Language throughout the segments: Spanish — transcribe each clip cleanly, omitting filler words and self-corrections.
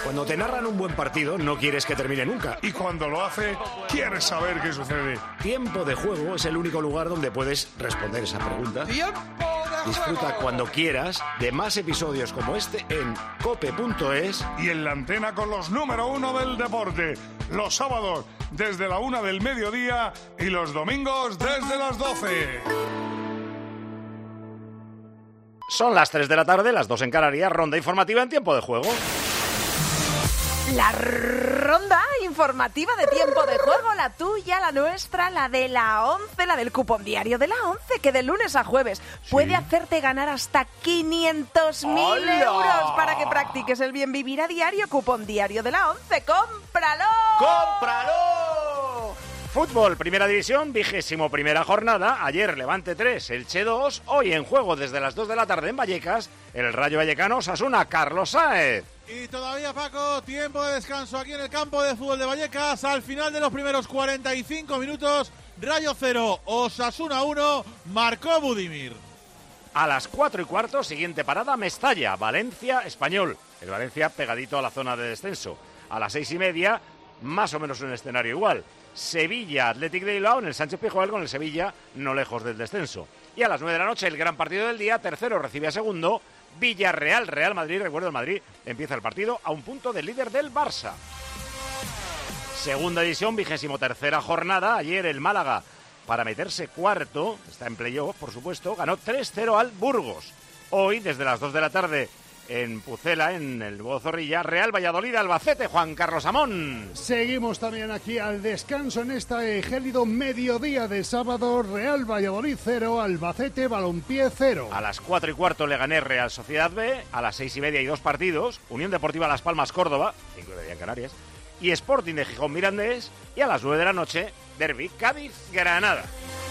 Cuando te narran un buen partido, no quieres que termine nunca. Y cuando lo hace, quieres saber qué sucede. Tiempo de Juego es el único lugar donde puedes responder esa pregunta. Disfruta cuando quieras de más episodios como este en cope.es. Y en la antena con los número 1 del deporte. Los sábados desde la 1 del mediodía y los domingos desde las 12. Son las 3 de la tarde, las 2 en Canarias, ronda informativa en Tiempo de Juego. La ronda informativa de Tiempo de Juego, la tuya, la nuestra, la de la 11, la del cupón diario de la 11, que de lunes a jueves puede hacerte ganar hasta 500.000 euros para que practiques el bien vivir a diario. Cupón diario de la 11, ¡cómpralo! ¡Cómpralo! Fútbol, primera división, 21ª jornada. Ayer Levante 3, Elche 2. Hoy en juego desde las 2 de la tarde en Vallecas, el Rayo Vallecano Osasuna, Carlos Sáez. Y todavía, Paco, tiempo de descanso aquí en el campo de fútbol de Vallecas. Al final de los primeros 45 minutos, Rayo 0, Osasuna 1, marcó Budimir. A las 4:15, siguiente parada, Mestalla, Valencia, Español. El Valencia pegadito a la zona de descenso. A las 6:30, más o menos un escenario igual. Sevilla, Athletic de Bilbao en el Sánchez Pizjuán con el Sevilla no lejos del descenso. Y a las 9 de la noche, el gran partido del día, tercero recibe a segundo, Villarreal, Real Madrid. Recuerdo, el Madrid empieza el partido a un punto del líder del Barça. Segunda división, 23ª jornada. Ayer el Málaga, para meterse cuarto, está en playoff, por supuesto, ganó 3-0 al Burgos. Hoy, desde las 2 de la tarde, en Pucela, en el Nuevo Zorrilla, Real Valladolid, Albacete, Juan Carlos Amón. Seguimos también aquí al descanso en este gélido mediodía de sábado. Real Valladolid 0, Albacete, Balompié 0. A las 4:15 Leganés, Real Sociedad B. A las 6:30 hay 2 partidos. Unión Deportiva Las Palmas, Córdoba, 5:30 en Canarias. Y Sporting de Gijón, Mirandés. Y a las 9 de la noche, Derbi, Cádiz, Granada.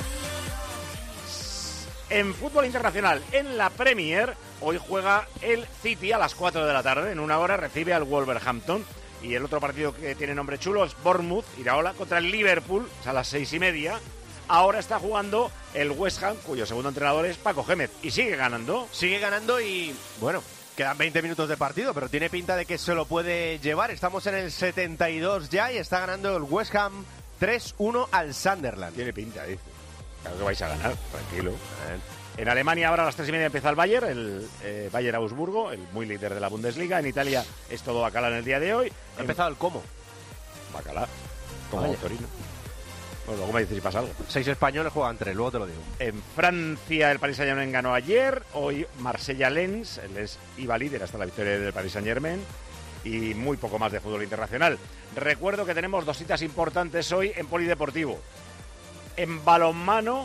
En fútbol internacional, en la Premier, hoy juega el City a las 4 de la tarde. En una hora recibe al Wolverhampton. Y el otro partido que tiene nombre chulo es Bournemouth, Iraola, contra el Liverpool, a las 6:30. Ahora está jugando el West Ham, cuyo segundo entrenador es Paco Gémez. Y sigue ganando. Sigue ganando y, bueno, quedan 20 minutos de partido, pero tiene pinta de que se lo puede llevar. Estamos en el 72 ya y está ganando el West Ham 3-1 al Sunderland. Tiene pinta, dice. Claro que vais a ganar, tranquilo. En Alemania ahora a las 3:30 empieza el Bayern, Bayern Augsburgo, el muy líder de la Bundesliga. En Italia es todo bacala en el día de hoy. Ha empezado el Como. Bacala, como Torino. Bueno, luego me dices si pasa algo. 6 españoles juegan 3, luego te lo digo. En Francia el Paris Saint-Germain ganó ayer, hoy Marsella-Lens, el Lens iba líder hasta la victoria del Paris Saint-Germain. Y muy poco más de fútbol internacional. Recuerdo que tenemos 2 citas importantes hoy en Polideportivo. En balonmano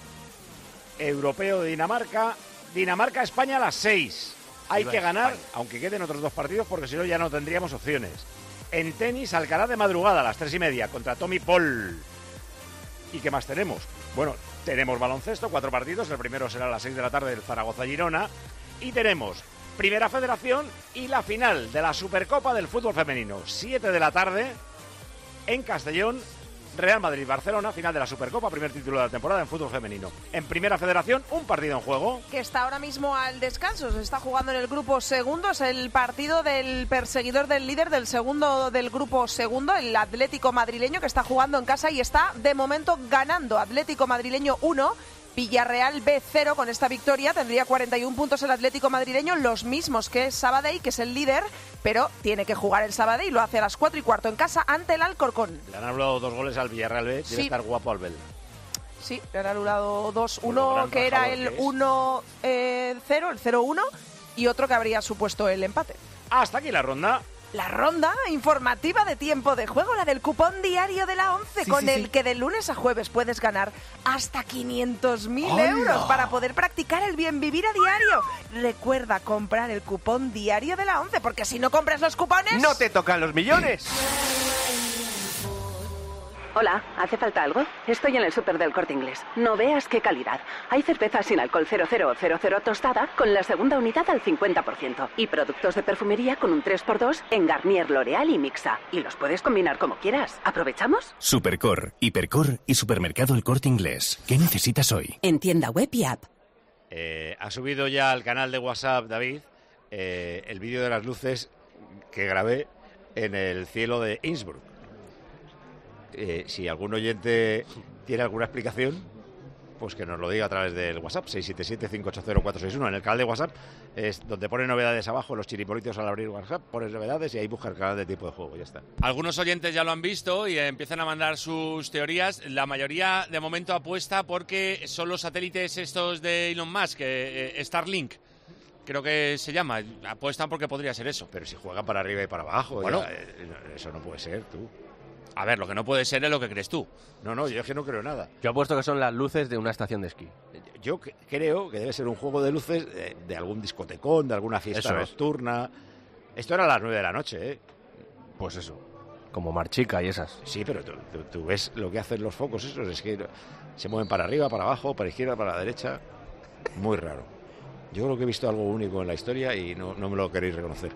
europeo de Dinamarca-España a las 6. Hay que ganar, aunque queden otros 2 partidos, porque si no ya no tendríamos opciones. En tenis, Alcaraz de madrugada a las 3:30 contra Tommy Paul. ¿Y qué más tenemos? Bueno, tenemos baloncesto, 4 partidos. El primero será a las 6 de la tarde del Zaragoza-Girona. Y tenemos Primera Federación y la final de la Supercopa del fútbol femenino. 7 de la tarde en Castellón. Real Madrid-Barcelona, final de la Supercopa, primer título de la temporada en fútbol femenino. En Primera Federación, un partido en juego. Que está ahora mismo al descanso, se está jugando en el grupo segundo, es el partido del perseguidor del líder del segundo del grupo segundo, el Atlético Madrileño, que está jugando en casa y está de momento ganando. Atlético Madrileño 1, Villarreal B 0. Con esta victoria tendría 41 puntos el Atlético Madrileño, los mismos que es Sabadell, que es el líder, pero tiene que jugar el Sabadell, lo hace a las 4:15 en casa ante el Alcorcón. Le han anulado 2 goles al Villarreal B, debe estar guapo al Bel. Sí, le han anulado 2, uno que era el 1-0, el 0-1, y otro que habría supuesto el empate. Hasta aquí la ronda. La ronda informativa de Tiempo de Juego, la del cupón diario de la 11, con el que de lunes a jueves puedes ganar hasta 500.000 euros para poder practicar el bien vivir a diario. Recuerda comprar el cupón diario de la 11, porque si no compras los cupones... ¡No te tocan los millones! Hola, ¿hace falta algo? Estoy en el súper del Corte Inglés. No veas qué calidad. Hay cerveza sin alcohol 0000 tostada con la segunda unidad al 50%. Y productos de perfumería con un 3x2 en Garnier, L'Oréal y Mixa. Y los puedes combinar como quieras. ¿Aprovechamos? Supercor, Hipercor y Supermercado El Corte Inglés. ¿Qué necesitas hoy? En tienda web y app. Ha subido ya al canal de WhatsApp, David, el vídeo de las luces que grabé en el cielo de Innsbruck. Si algún oyente tiene alguna explicación, pues que nos lo diga a través del WhatsApp, 677-580-461. En el canal de WhatsApp es donde pone novedades abajo, los chiripolitos al abrir WhatsApp, pones novedades y ahí busca el canal de Tiempo de Juego, ya está. Algunos oyentes ya lo han visto y empiezan a mandar sus teorías. La mayoría de momento apuesta porque son los satélites estos de Elon Musk, Starlink, creo que se llama. Apuestan porque podría ser eso. Pero si juegan para arriba y para abajo, bueno, eso no puede ser, tú. A ver, lo que no puede ser es lo que crees tú. No, yo es que no creo nada. Yo apuesto que son las luces de una estación de esquí. Yo creo que debe ser un juego de luces de algún discotecón, de alguna fiesta nocturna. Esto era a las 9 de la noche, ¿eh? Pues eso, como Marchica y esas. Sí, pero tú ves lo que hacen los focos esos, es que se mueven para arriba, para abajo, para izquierda, para la derecha. Muy raro. Yo creo que he visto algo único en la historia y no me lo queréis reconocer.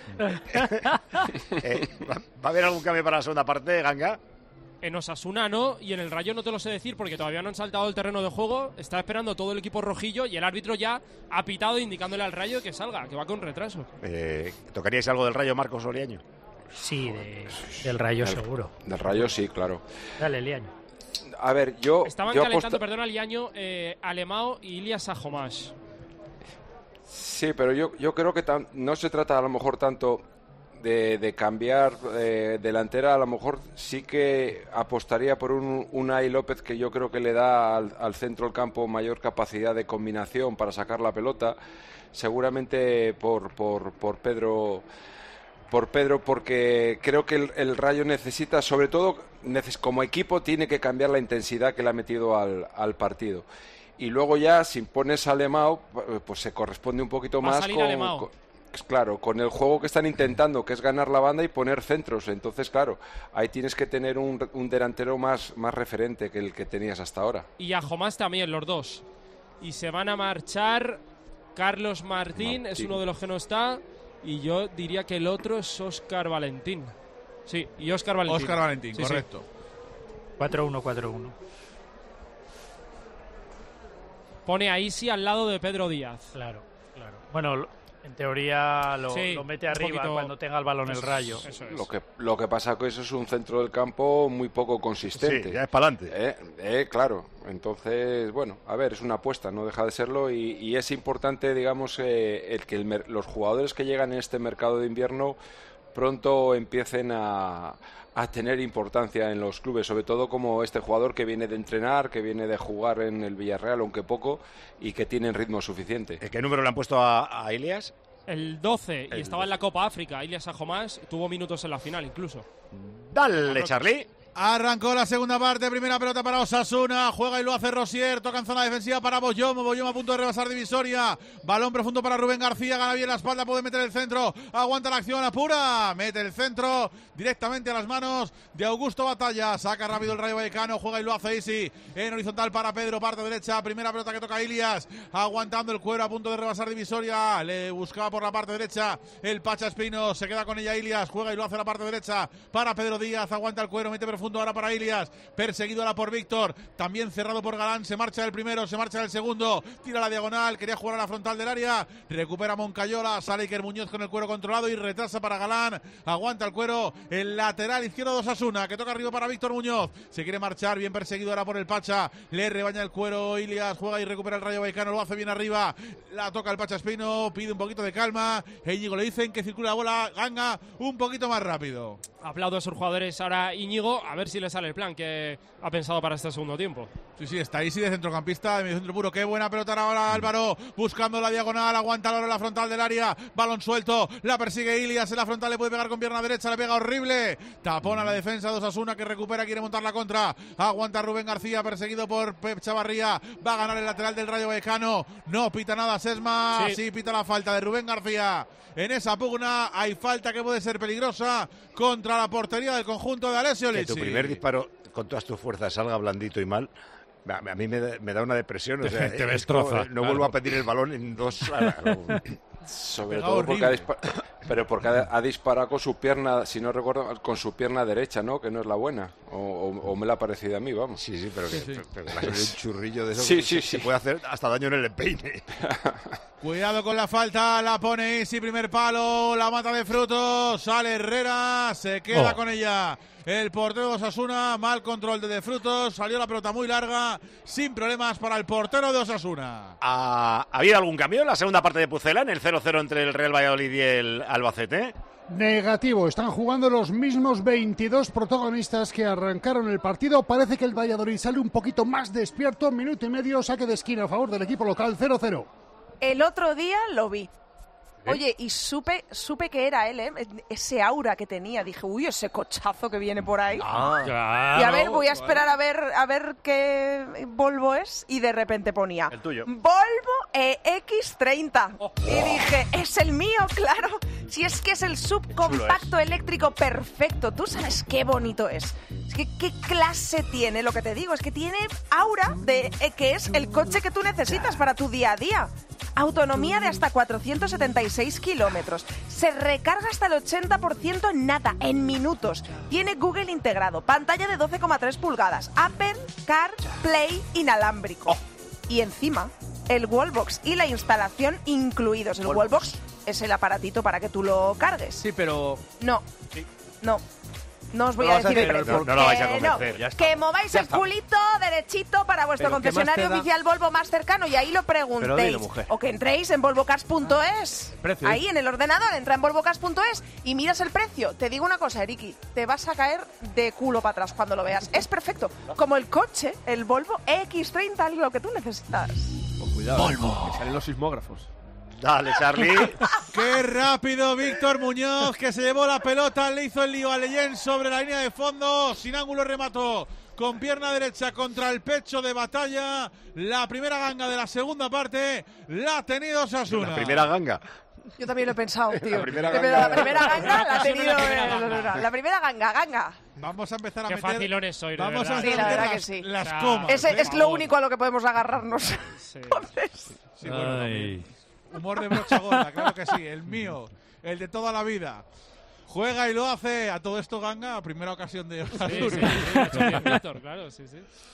¿Va a haber algún cambio para la segunda parte, Ganga? En Osasuna no, y en el Rayo no te lo sé decir porque todavía no han saltado el terreno de juego. Está esperando todo el equipo rojillo y el árbitro ya ha pitado indicándole al Rayo que salga, que va con retraso. ¿Tocaríais algo del Rayo, Marcos Oliaño? Sí, del Rayo seguro. Del Rayo sí, claro. Dale, Liaño. A ver, yo calentando, perdona, Liaño, Alemão y Ilias Sajomás. Sí, pero yo creo que no se trata a lo mejor tanto de cambiar delantera. A lo mejor sí que apostaría por un Unai López, que yo creo que le da al centro del campo mayor capacidad de combinación para sacar la pelota. Seguramente por Pedro, porque creo que el Rayo necesita, sobre todo como equipo, tiene que cambiar la intensidad que le ha metido al partido. Y luego ya, si pones a Alemão, pues se corresponde un poquito más con el juego que están intentando, que es ganar la banda y poner centros. Entonces, claro, ahí tienes que tener un delantero más referente que el que tenías hasta ahora. Y a Jomás también, los dos. Y se van a marchar. Carlos Martín es uno de los que no está. Y yo diría que el otro es Óscar Valentín. Sí, y Óscar Valentín. Óscar Valentín, sí, correcto. Sí. 4-1-4-1. Pone a Isi al lado de Pedro Díaz. Claro. Bueno, en teoría lo mete arriba cuando tenga el balón el Rayo. Eso es. Lo que pasa es que eso es un centro del campo muy poco consistente. Sí, ya es para adelante. Claro. Entonces, bueno, a ver, es una apuesta, no deja de serlo. Y es importante, digamos, los jugadores que llegan en este mercado de invierno pronto empiecen a tener importancia en los clubes, sobre todo como este jugador que viene de entrenar, que viene de jugar en el Villarreal, aunque poco, y que tiene ritmo suficiente. ¿Qué número le han puesto a Ilias? El 12, y estaba en la Copa África. Ilias Sajomás tuvo minutos en la final incluso. Dale, Charlie. Arrancó la segunda parte, primera pelota para Osasuna, juega y lo hace Rosier, toca en zona defensiva para Boyomo a punto de rebasar divisoria, balón profundo para Rubén García, gana bien la espalda, puede meter el centro, aguanta la acción, apura, mete el centro directamente a las manos de Augusto Batalla, saca rápido el Rayo Vallecano, juega y lo hace Isi, en horizontal para Pedro, parte derecha, primera pelota que toca Ilias, aguantando el cuero a punto de rebasar divisoria, le buscaba por la parte derecha el Pacha Espino, se queda con ella Ilias, juega y lo hace a la parte derecha para Pedro Díaz, aguanta el cuero, mete profundo ahora para Ilias, perseguido ahora por Víctor, también cerrado por Galán, se marcha el primero, se marcha el segundo, tira la diagonal, quería jugar a la frontal del área, recupera Moncayola, sale Iker Muñoz con el cuero controlado y retrasa para Galán, aguanta el cuero, el lateral izquierdo de Osasuna, que toca arriba para Víctor Muñoz, se quiere marchar, bien perseguido ahora por el Pacha, le rebaña el cuero Ilias, juega y recupera el Rayo Vallecano, lo hace bien arriba, la toca el Pacha Espino, pide un poquito de calma, Íñigo le dicen que circula la bola, Ganga un poquito más rápido. Aplaudo a sus jugadores ahora Íñigo, a ver si le sale el plan que ha pensado para este segundo tiempo. Sí, está ahí de centrocampista, de medio centro puro. Qué buena pelota ahora Álvaro, buscando la diagonal, aguanta ahora la frontal del área, balón suelto, la persigue Ilias, en la frontal le puede pegar con pierna derecha, le pega horrible, tapón a la defensa de Osasuna que recupera, quiere montar la contra, aguanta Rubén García, perseguido por Pep Chavarría, va a ganar el lateral del Rayo Vallecano, no pita nada Sesma, sí pita la falta de Rubén García. En esa pugna hay falta que puede ser peligrosa contra la portería del conjunto de Alessio Lecce. Que tu primer disparo con todas tus fuerzas salga blandito y mal, a mí me da una depresión. O sea, te destroza. No vuelvo a pedir el balón en dos. Sobre todo porque Pero porque ha disparado con su pierna, si no recuerdo, con su pierna derecha, ¿no? Que no es la buena. O me la ha parecido a mí, vamos. Sí, pero que un churrillo de eso se puede hacer hasta daño en el empeine. Cuidado con la falta, la pone Isi, primer palo, la mata de Frutos, sale Herrera, se queda con ella. El portero de Osasuna, mal control de Frutos, salió la pelota muy larga, sin problemas para el portero de Osasuna. ¿Ha habido algún cambio en la segunda parte de Pucela, en el 0-0 entre el Real Valladolid y el Albacete? Negativo, están jugando los mismos 22 protagonistas que arrancaron el partido. Parece que el Valladolid sale un poquito más despierto, minuto y medio, saque de esquina a favor del equipo local, 0-0. El otro día lo vi. Oye, y supe que era él, ¿eh? Ese aura que tenía. Dije, uy, ese cochazo que viene por ahí. Claro, y a ver, voy a esperar a ver qué Volvo es. Y de repente ponía el tuyo. Volvo EX30. Y dije, es el mío, claro. Si es que es el subcompacto eléctrico perfecto. Tú sabes qué bonito es. Es que qué clase tiene, lo que te digo. Es que tiene aura de que es el coche que tú necesitas para tu día a día. Autonomía de hasta 476 kilómetros. Se recarga hasta el 80% en nada, en minutos. Tiene Google integrado, pantalla de 12,3 pulgadas, Apple CarPlay inalámbrico. Y encima, el Wallbox y la instalación incluidos. El Wallbox es el aparatito para que tú lo cargues. Sí, pero... No. No os voy a decir el precio. No lo vais a convencer. Que mováis el culito derechito para vuestro concesionario oficial Volvo más cercano y ahí lo preguntéis. O que entréis en volvocars.es. Ahí en el ordenador, entra en volvocars.es y miras el precio. Te digo una cosa, Eriki, te vas a caer de culo para atrás cuando lo veas. Es perfecto. Como el coche, el Volvo EX30, lo que tú necesitas. Cuidado, Volvo. Que salen los sismógrafos. Dale, Charlie. ¡Qué rápido Víctor Muñoz, que se llevó la pelota, le hizo el lío a Leyen sobre la línea de fondo, sin ángulo remató, con pierna derecha contra el pecho de Batalla. La primera ganga de la segunda parte la ha tenido Osasuna. La primera ganga. Yo también lo he pensado, tío. La primera ganga la ha tenido... La primira ganga. Vamos a empezar a Qué meter... facilones sois, Vamos a sí, la verdad que sí. las comas. Es lo único a lo que podemos agarrarnos. Sí. Entonces... Sí, bueno, humor de brocha gorda, claro que sí, el mío, el de toda la vida. Juega y lo hace. A todo esto ganga, primera ocasión de Osasuna. Sí, Víctor, claro, sí.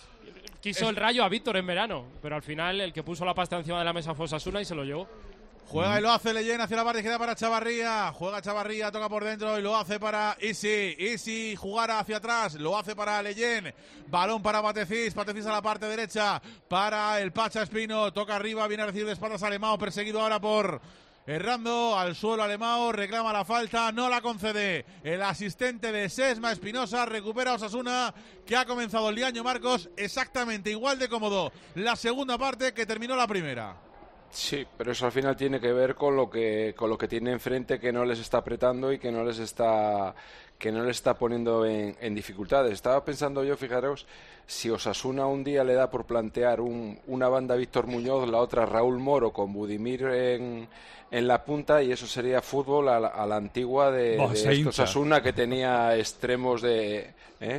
Quiso el Rayo a Víctor en verano, pero al final el que puso la pasta encima de la mesa fue Osasuna y se lo llevó. Juega y lo hace Leyen hacia la parte izquierda para Chavarría. Juega Chavarría, toca por dentro y lo hace para Isi. Jugar hacia atrás, lo hace para Leyen. Balón para Patecís a la parte derecha para el Pacha Espino. Toca arriba, viene a recibir de espaldas a Alemão, perseguido ahora por Errando. Al suelo Alemão, reclama la falta, no la concede. El asistente de Sesma Espinosa recupera a Osasuna, que ha comenzado el Liaño Marcos exactamente igual de cómodo la segunda parte que terminó la primera. Sí, pero eso al final tiene que ver con lo que tiene enfrente, que no les está apretando y que no les está poniendo en dificultades. Estaba pensando yo, fijaros, si Osasuna un día le da por plantear una banda Víctor Muñoz, la otra Raúl Moro con Budimir en la punta, y eso sería fútbol a la antigua de Osasuna, que tenía extremos de...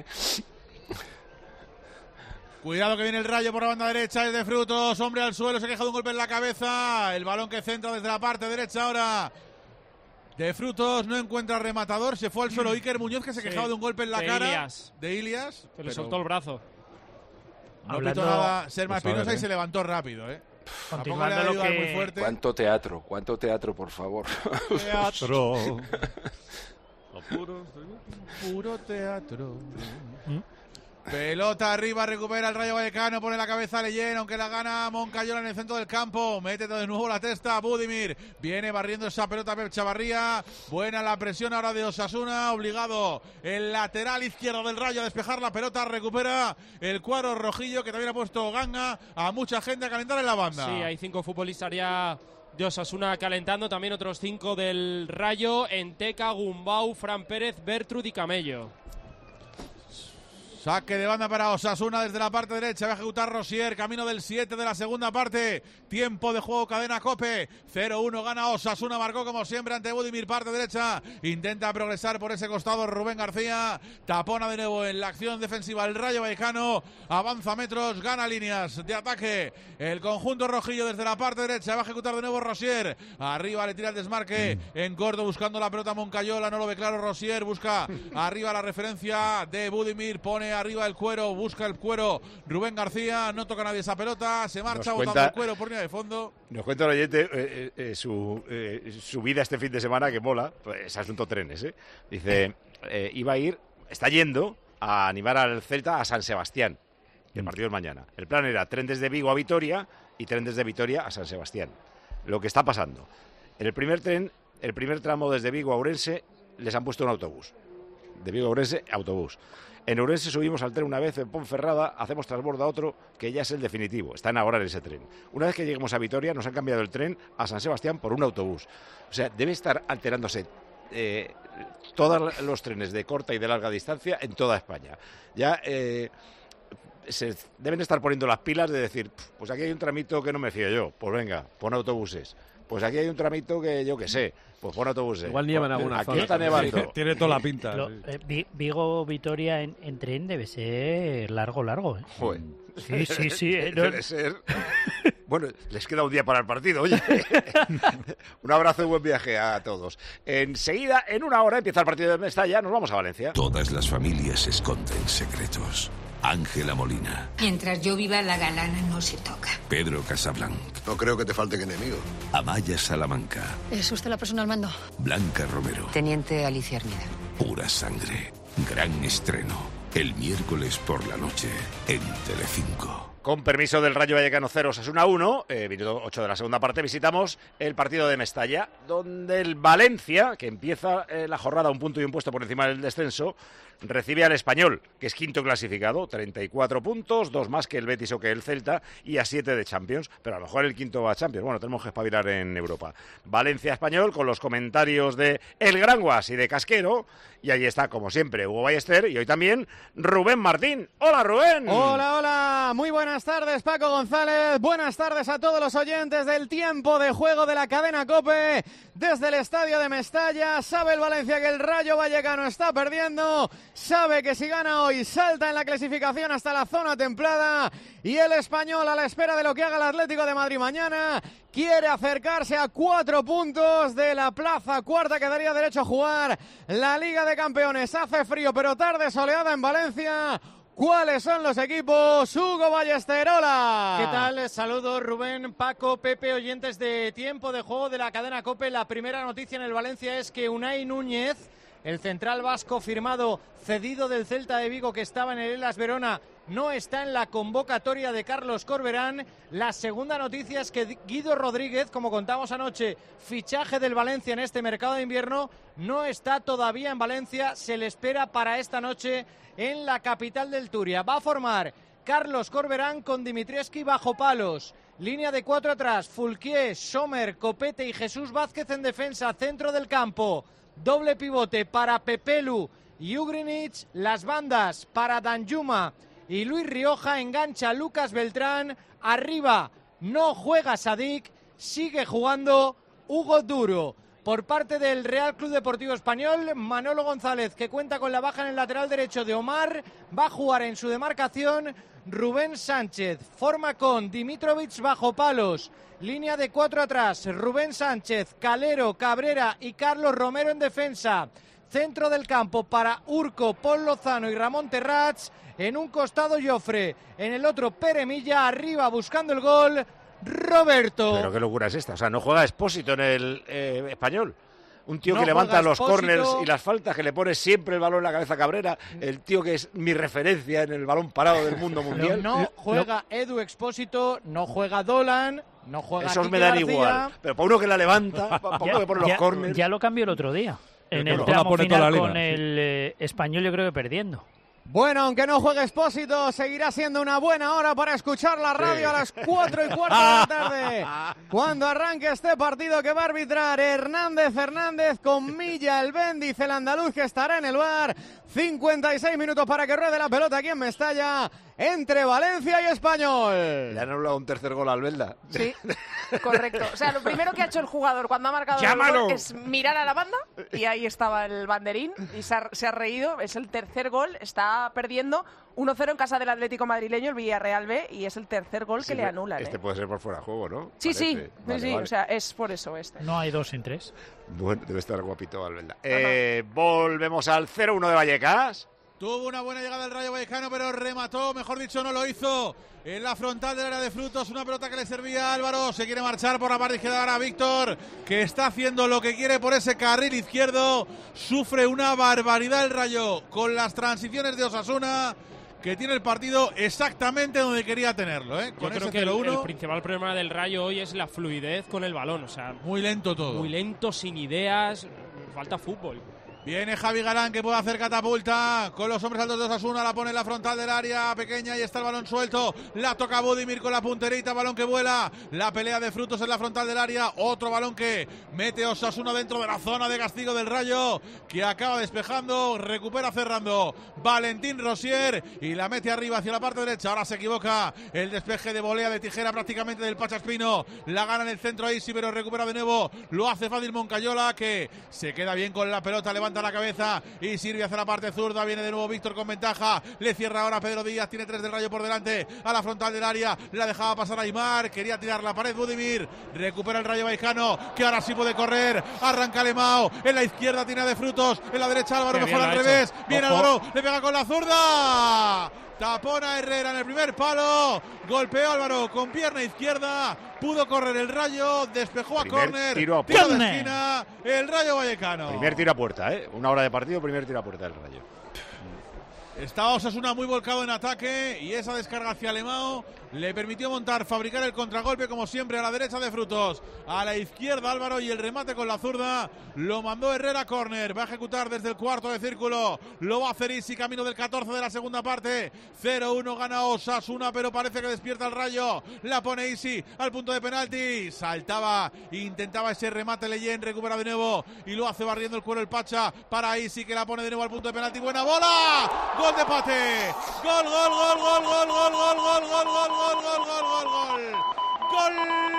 Cuidado que viene el Rayo por la banda derecha, es de Frutos, hombre al suelo, se queja de un golpe en la cabeza, el balón que centra desde la parte derecha ahora de Frutos, no encuentra rematador, se fue al suelo Iker Muñoz, que se quejaba de un golpe en la cara de Ilias, que le soltó el brazo. No pitó nada Sesma Espinosa y se levantó rápido, Continuando lo que... muy fuerte. Cuánto teatro, por favor. Teatro. Puro teatro. Pelota arriba, recupera el Rayo Vallecano, pone la cabeza a Leyen, aunque la gana Moncayola en el centro del campo, mete de nuevo la testa Budimir, viene barriendo esa pelota Pep Chavarría, buena la presión ahora de Osasuna, obligado el lateral izquierdo del Rayo a despejar la pelota, recupera el cuadro rojillo, que también ha puesto ganga a mucha gente a calentar en la banda. Sí, hay 5 futbolistas ya de Osasuna calentando, también otros 5 del Rayo, Enteca, Gumbau, Fran Pérez, Bertrud y Camello. Saque de banda para Osasuna desde la parte derecha. Va a ejecutar Rosier, camino del 7 de la segunda parte. Tiempo de juego, cadena COPE. 0-1 gana Osasuna, marcó como siempre ante Budimir, parte derecha. Intenta progresar por ese costado Rubén García. Tapona de nuevo en la acción defensiva el Rayo Vallecano. Avanza metros, gana líneas de ataque. El conjunto rojillo desde la parte derecha. Va a ejecutar de nuevo Rosier. Arriba le tira el desmarque. En corto buscando la pelota Moncayola. No lo ve claro Rosier. Busca arriba la referencia de Budimir. Pone arriba el cuero, busca el cuero Rubén García, no toca nadie esa pelota, se marcha botando el cuero por línea de fondo. Nos cuenta el oyente su vida este fin de semana, que mola, pues, asunto trenes, ¿eh? Dice, está yendo a animar al Celta a San Sebastián, que el partido es mañana. El plan era tren desde Vigo a Vitoria y tren desde Vitoria a San Sebastián. Lo que está pasando, en el primer tramo desde Vigo a Ourense, les han puesto un autobús. De Vigo a Ourense, autobús. En Ourense subimos al tren una vez, en Ponferrada hacemos transbordo a otro, que ya es el definitivo. Están ahora en ese tren. Una vez que lleguemos a Vitoria, nos han cambiado el tren a San Sebastián por un autobús. O sea, debe estar alterándose todos los trenes de corta y de larga distancia en toda España. Ya se deben estar poniendo las pilas de decir, pues aquí hay un tramito que no me fío yo, pues venga, pon autobuses. Pues aquí hay un tramito que yo que sé, pues pon autobuses. Igual nieva en alguna zona. Aquí está nevando. Tiene toda la pinta. Vigo-Vitoria en tren debe ser largo, ¿eh? Joder. Sí. Debe ser. Bueno, les queda un día para el partido, oye. Un abrazo y buen viaje a todos. Enseguida, en una hora, empieza el partido de Mestalla. Nos vamos a Valencia. Todas las familias esconden secretos. Ángela Molina. Mientras yo viva, la galana no se toca. Pedro Casablanc. No creo que te falten enemigos. Amaya Salamanca. ¿Es usted la persona al mando? Blanca Romero. Teniente Alicia Armida. Pura sangre. Gran estreno. El miércoles por la noche en Telecinco. Con permiso del Rayo Vallecano 0, Osasuna 1, minuto 8 de la segunda parte, visitamos el partido de Mestalla, donde el Valencia, que empieza la jornada un punto y un puesto por encima del descenso, recibe al Español, que es quinto clasificado, 34 puntos, 2 más que el Betis o que el Celta, y a 7 de Champions, pero a lo mejor el quinto va a Champions. Bueno, tenemos que espabilar en Europa. Valencia-Español, con los comentarios de El Gran Guas y de Casquero, y allí está, como siempre, Hugo Ballester, y hoy también Rubén Martín. ¡Hola, Rubén! Hola, muy buenas tardes, Paco González. Buenas tardes a todos los oyentes del tiempo de juego de la cadena COPE. Desde el estadio de Mestalla, sabe el Valencia que el Rayo Vallecano está perdiendo, sabe que si gana hoy salta en la clasificación hasta la zona templada, y el Español, a la espera de lo que haga el Atlético de Madrid mañana, quiere acercarse a 4 puntos de la plaza cuarta que daría derecho a jugar la Liga de Campeones. Hace frío, pero tarde soleada en Valencia. ¿Cuáles son los equipos? Hugo Ballester, hola. ¿Qué tal? Saludos, Rubén, Paco, Pepe, oyentes de tiempo de juego de la cadena COPE. La primera noticia en el Valencia es que Unai Núñez, el central vasco firmado cedido del Celta de Vigo que estaba en el Hellas Verona, no está en la convocatoria de Carlos Corberán. La segunda noticia es que Guido Rodríguez, como contamos anoche, fichaje del Valencia en este mercado de invierno, no está todavía en Valencia. Se le espera para esta noche en la capital del Turia. Va a formar Carlos Corberán con Dimitrievski bajo palos. Línea de 4 atrás, Fulquier, Sommer, Copete y Jesús Vázquez en defensa, centro del campo. Doble pivote para Pepelu y Ugrinic. Las bandas para Danjuma y Luis Rioja. Engancha Lucas Beltrán. Arriba no juega Sadik, sigue jugando Hugo Duro. Por parte del Real Club Deportivo Español, Manolo González, que cuenta con la baja en el lateral derecho de Omar, va a jugar en su demarcación Rubén Sánchez. Forma con Dimitrovic bajo palos. Línea de 4 atrás, Rubén Sánchez, Calero, Cabrera y Carlos Romero en defensa. Centro del campo para Urco, Paul Lozano y Ramón Terrats. En un costado Jofre, en el otro Pere Milla, arriba buscando el gol Roberto. Pero qué locura es esta, o sea, no juega Expósito en el Español. Un tío que levanta los córners y las faltas, que le pone siempre el balón en la cabeza a Cabrera, el tío que es mi referencia en el balón parado del mundo mundial. No juega Edu Expósito, no juega Dolan, no juega Esos Quique me dan García. igual, pero para uno que la levanta, para uno que pone los córners. Ya lo cambió el otro día. En el no, tramo pone final toda la con el Español, yo creo que perdiendo. Bueno, aunque no juegue Expósito, seguirá siendo una buena hora para escuchar la radio a las 4:15 de la tarde. Cuando arranque este partido que va a arbitrar Hernández con Milla, el Bendiz, el andaluz que estará en el bar. 56 minutos para que ruede la pelota aquí en Mestalla, entre Valencia y Español. Le han anulado un tercer gol al Belda. Sí, correcto. O sea, lo primero que ha hecho el jugador cuando ha marcado el gol es mirar a la banda y ahí estaba el banderín y se ha reído. Es el tercer gol, está perdiendo 1-0 en casa del Atlético madrileño, el Villarreal B, y es el tercer gol que le anulan. Este puede ser por fuera de juego, ¿no? Sí, Parece. Vale. O sea, es por eso este. No hay 2 sin 3. Bueno, debe estar guapito Valverde. Volvemos al 0-1 de Vallecas. Tuvo una buena llegada el Rayo Vallecano, pero remató, mejor dicho, no lo hizo. En la frontal del área de Frutos, una pelota que le servía a Álvaro. Se quiere marchar por la parte izquierda ahora Víctor, que está haciendo lo que quiere por ese carril izquierdo. Sufre una barbaridad el Rayo con las transiciones de Osasuna, que tiene el partido exactamente donde quería tenerlo, ¿eh? Con Yo creo ese que el 0-1. principal problema del Rayo hoy es la fluidez con el balón. O sea, muy lento todo. Muy lento, sin ideas, falta fútbol. Viene Javi Galán, que puede hacer catapulta con los hombres altos de Osasuna, la pone en la frontal del área pequeña y está el balón suelto, la toca Budimir con la punterita, balón que vuela, la pelea de Frutos en la frontal del área, otro balón que mete Osasuna dentro de la zona de castigo del Rayo, que acaba despejando, recupera cerrando Valentín Rosier y la mete arriba hacia la parte derecha. Ahora se equivoca el despeje de volea de tijera prácticamente del Pachaspino, la gana en el centro ahí, sí, pero recupera de nuevo, lo hace fácil Moncayola, que se queda bien con la pelota, levanta la cabeza y sirve hacia la parte zurda. Viene de nuevo Víctor con ventaja, le cierra ahora Pedro Díaz, tiene 3 del Rayo por delante, a la frontal del área, la dejaba pasar a Aimar, quería tirar la pared Budimir, recupera el Rayo Vallecano, que ahora sí puede correr, arranca Lemao, en la izquierda tiene de Frutos, en la derecha Álvaro, mejor al revés, viene Álvaro, le pega con la zurda, tapona Herrera en el primer palo, golpeó Álvaro con pierna izquierda, pudo correr el Rayo, despejó a córner, tiro de esquina, el Rayo Vallecano. Primer tiro a puerta, una hora de partido, primer tiro a puerta del Rayo. Está Osasuna muy volcado en ataque y esa descarga hacia Lemao le permitió fabricar el contragolpe como siempre a la derecha de Frutos, a la izquierda Álvaro y el remate con la zurda lo mandó Herrera córner, va a ejecutar desde el cuarto de círculo, lo va a hacer Isi camino del 14 de la segunda parte. 0-1 gana Osasuna, pero parece que despierta el Rayo, la pone Isi al punto de penalti, saltaba, intentaba ese remate Leyen, recupera de nuevo y lo hace barriendo el cuero el Pacha para Isi, que la pone de nuevo al punto de penalti, buena bola, gol de empate, gol, gol, gol, gol, gol, gol, gol, gol, gol, gol, gol, gol, gol, gol, gol, gol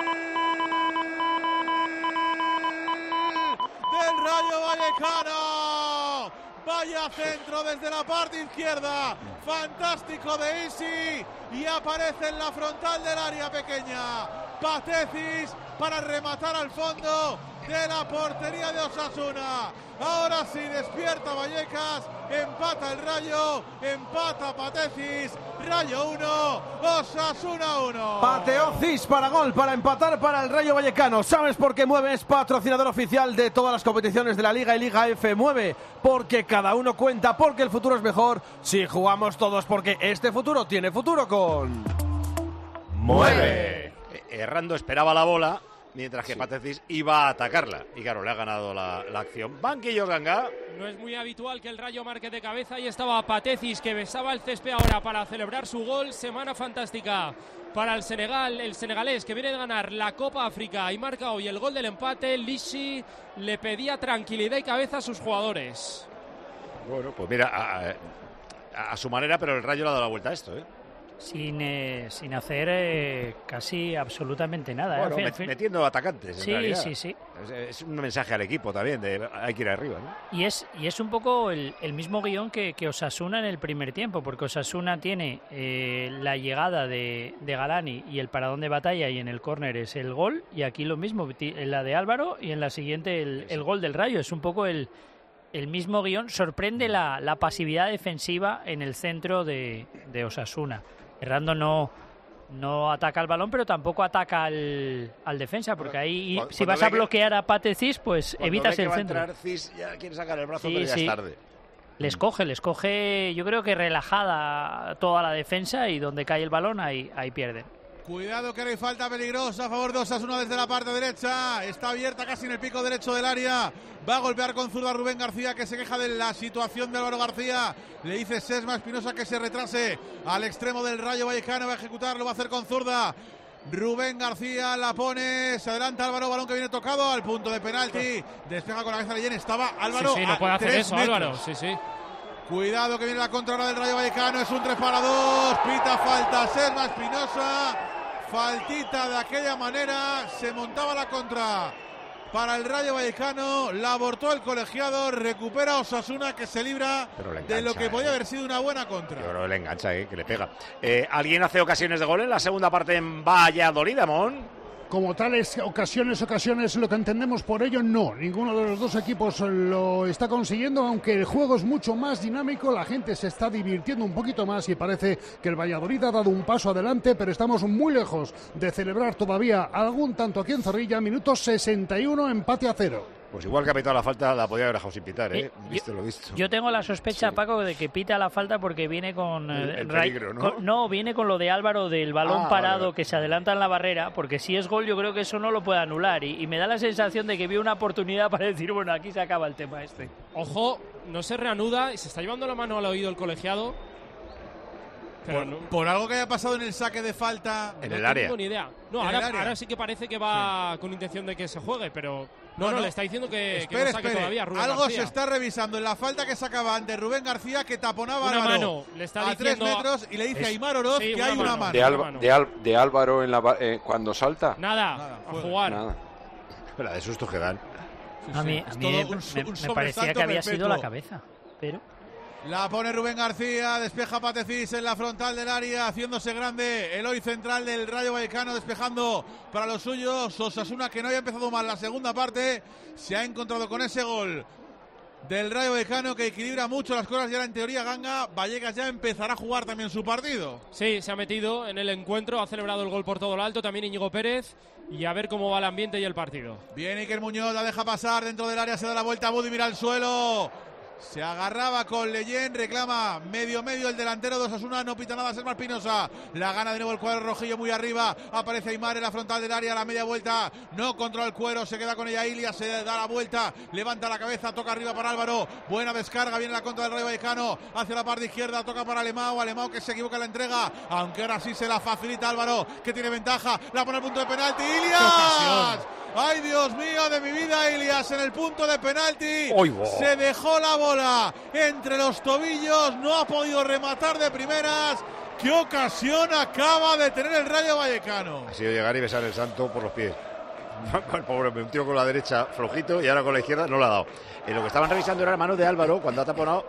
del Rayo Vallecano. Vaya centro desde la parte izquierda, fantástico de Isi, y aparece en la frontal del área pequeña Patecis para rematar al fondo de la portería de Osasuna. Ahora sí despierta Vallecas, empata el Rayo, empata Patecis, Rayo 1, Osasuna 1. Pateó Cis para gol, para empatar para el Rayo Vallecano. ¿Sabes por qué Mueve? Es patrocinador oficial de todas las competiciones de la Liga y Liga F. Mueve, porque cada uno cuenta, porque el futuro es mejor si jugamos todos, porque este futuro tiene futuro con Mueve. Errando esperaba la bola, mientras que Patecis iba a atacarla. Y claro, le ha ganado la acción. Banquillo Ganga. No es muy habitual que el Rayo marque de cabeza. Y estaba Patecis, que besaba el césped ahora para celebrar su gol. Semana fantástica para el Senegal, el senegalés, que viene de ganar la Copa África y marca hoy el gol del empate. Lishi le pedía tranquilidad y cabeza a sus jugadores. Bueno, pues mira, a su manera, pero el Rayo le ha dado la vuelta a esto, Sin hacer casi absolutamente nada. Bueno, metiendo atacantes. Sí, sí. Es un mensaje al equipo también, de hay que ir arriba, ¿no? Y es un poco el mismo guión que Osasuna en el primer tiempo, porque Osasuna tiene la llegada de Galani y el paradón de Batalla, y en el córner es el gol, y aquí lo mismo, en la de Álvaro y en la siguiente el gol del Rayo. Es un poco el mismo guión. Sorprende la pasividad defensiva en el centro de Osasuna. Errando no ataca el balón, pero tampoco ataca al defensa, porque ahí si vas a bloquear a Patecis, pues evitas el centro. Entrar, Cis ya quiere sacar el brazo, pero ya es tarde. Les coge, yo creo que relajada toda la defensa, y donde cae el balón ahí pierden. Cuidado que no hay falta peligrosa a favor de Osasuna desde la parte derecha. Está abierta casi en el pico derecho del área. Va a golpear con zurda Rubén García, que se queja de la situación de Álvaro García. Le dice Sesma Espinosa que se retrase al extremo del Rayo Vallecano. Va a ejecutar, lo va a hacer con zurda. Rubén García la pone, se adelanta Álvaro, balón que viene tocado al punto de penalti. Despeja con la cabeza Leyen, estaba Álvaro. Sí, no puede hacer eso, metros. Álvaro. Sí. Cuidado que viene la contra del Rayo Vallecano, es un 3-2, pita falta Sesma Espinosa, faltita de aquella manera, se montaba la contra para el Rayo Vallecano, la abortó el colegiado, recupera Osasuna que se libra de lo que podía haber sido una buena contra. Yo creo que le engancha, que le pega. ¿Alguien hace ocasiones de gol en la segunda parte en Valladolid, Amón? Como tales ocasiones, lo que entendemos por ello, no. Ninguno de los dos equipos lo está consiguiendo, aunque el juego es mucho más dinámico, la gente se está divirtiendo un poquito más y parece que el Valladolid ha dado un paso adelante, pero estamos muy lejos de celebrar todavía algún tanto aquí en Zorrilla. Minuto 61, empate a 0. Pues igual que ha pitado la falta, la podía haber dejado sin pitar, Visto lo visto. Yo tengo la sospecha, sí, Paco, de que pita la falta porque viene con... el peligro, ¿no? Viene con lo de Álvaro del balón parado, vale, que se adelanta en la barrera, porque si es gol yo creo que eso no lo puede anular. Y me da la sensación de que vio una oportunidad para decir, bueno, aquí se acaba el tema este. Ojo, no se reanuda y se está llevando la mano al oído el colegiado. Por algo que haya pasado en el saque de falta en el área. No tengo ni idea. No, ahora sí que parece que va con intención de que se juegue, pero no, le está diciendo que no saque todavía Rubén Algo García. Se está revisando en la falta que sacaba ante Rubén García, que taponaba una a Álvaro mano, le está a 3 metros y le dice a Aimar Oroz que hay una mano. De Álvaro cuando salta. Nada, a jugar. Nada. Pero de sustos que dan. A mí me parecía que había sido la cabeza, pero... La pone Rubén García, despeja Patecís en la frontal del área, haciéndose grande el hoy central del Rayo Vallecano, despejando para los suyos. Osasuna, que no había empezado mal la segunda parte, se ha encontrado con ese gol del Rayo Vallecano que equilibra mucho las cosas y ahora en teoría Ganga Vallecas ya empezará a jugar también su partido. Sí, se ha metido en el encuentro, ha celebrado el gol por todo lo alto, también Íñigo Pérez, y a ver cómo va el ambiente y el partido. Bien, Iker Muñoz la deja pasar dentro del área, se da la vuelta a Budi, mira al suelo. Se agarraba con Leyen, reclama medio el delantero de Osasuna, no pita nada Sesma Espinosa, la gana de nuevo el cuadro rojillo muy arriba, aparece Aimar en la frontal del área, la media vuelta, no controla el cuero, se queda con ella Ilia, se da la vuelta, levanta la cabeza, toca arriba para Álvaro, buena descarga, viene la contra del Rayo Vallecano, hacia la parte izquierda, toca para Alemão que se equivoca en la entrega, aunque ahora sí se la facilita Álvaro, que tiene ventaja, la pone al punto de penalti, Ilias. ¡Ay, Dios mío de mi vida! Ilias en el punto de penalti. Se dejó la bola entre los tobillos. No ha podido rematar de primeras. ¡Qué ocasión acaba de tener el Rayo Vallecano! Ha sido llegar y besar el santo por los pies. El pobre, un tiro con la derecha flojito y ahora con la izquierda no lo ha dado. Lo que estaban revisando era la mano de Álvaro cuando ha taponado,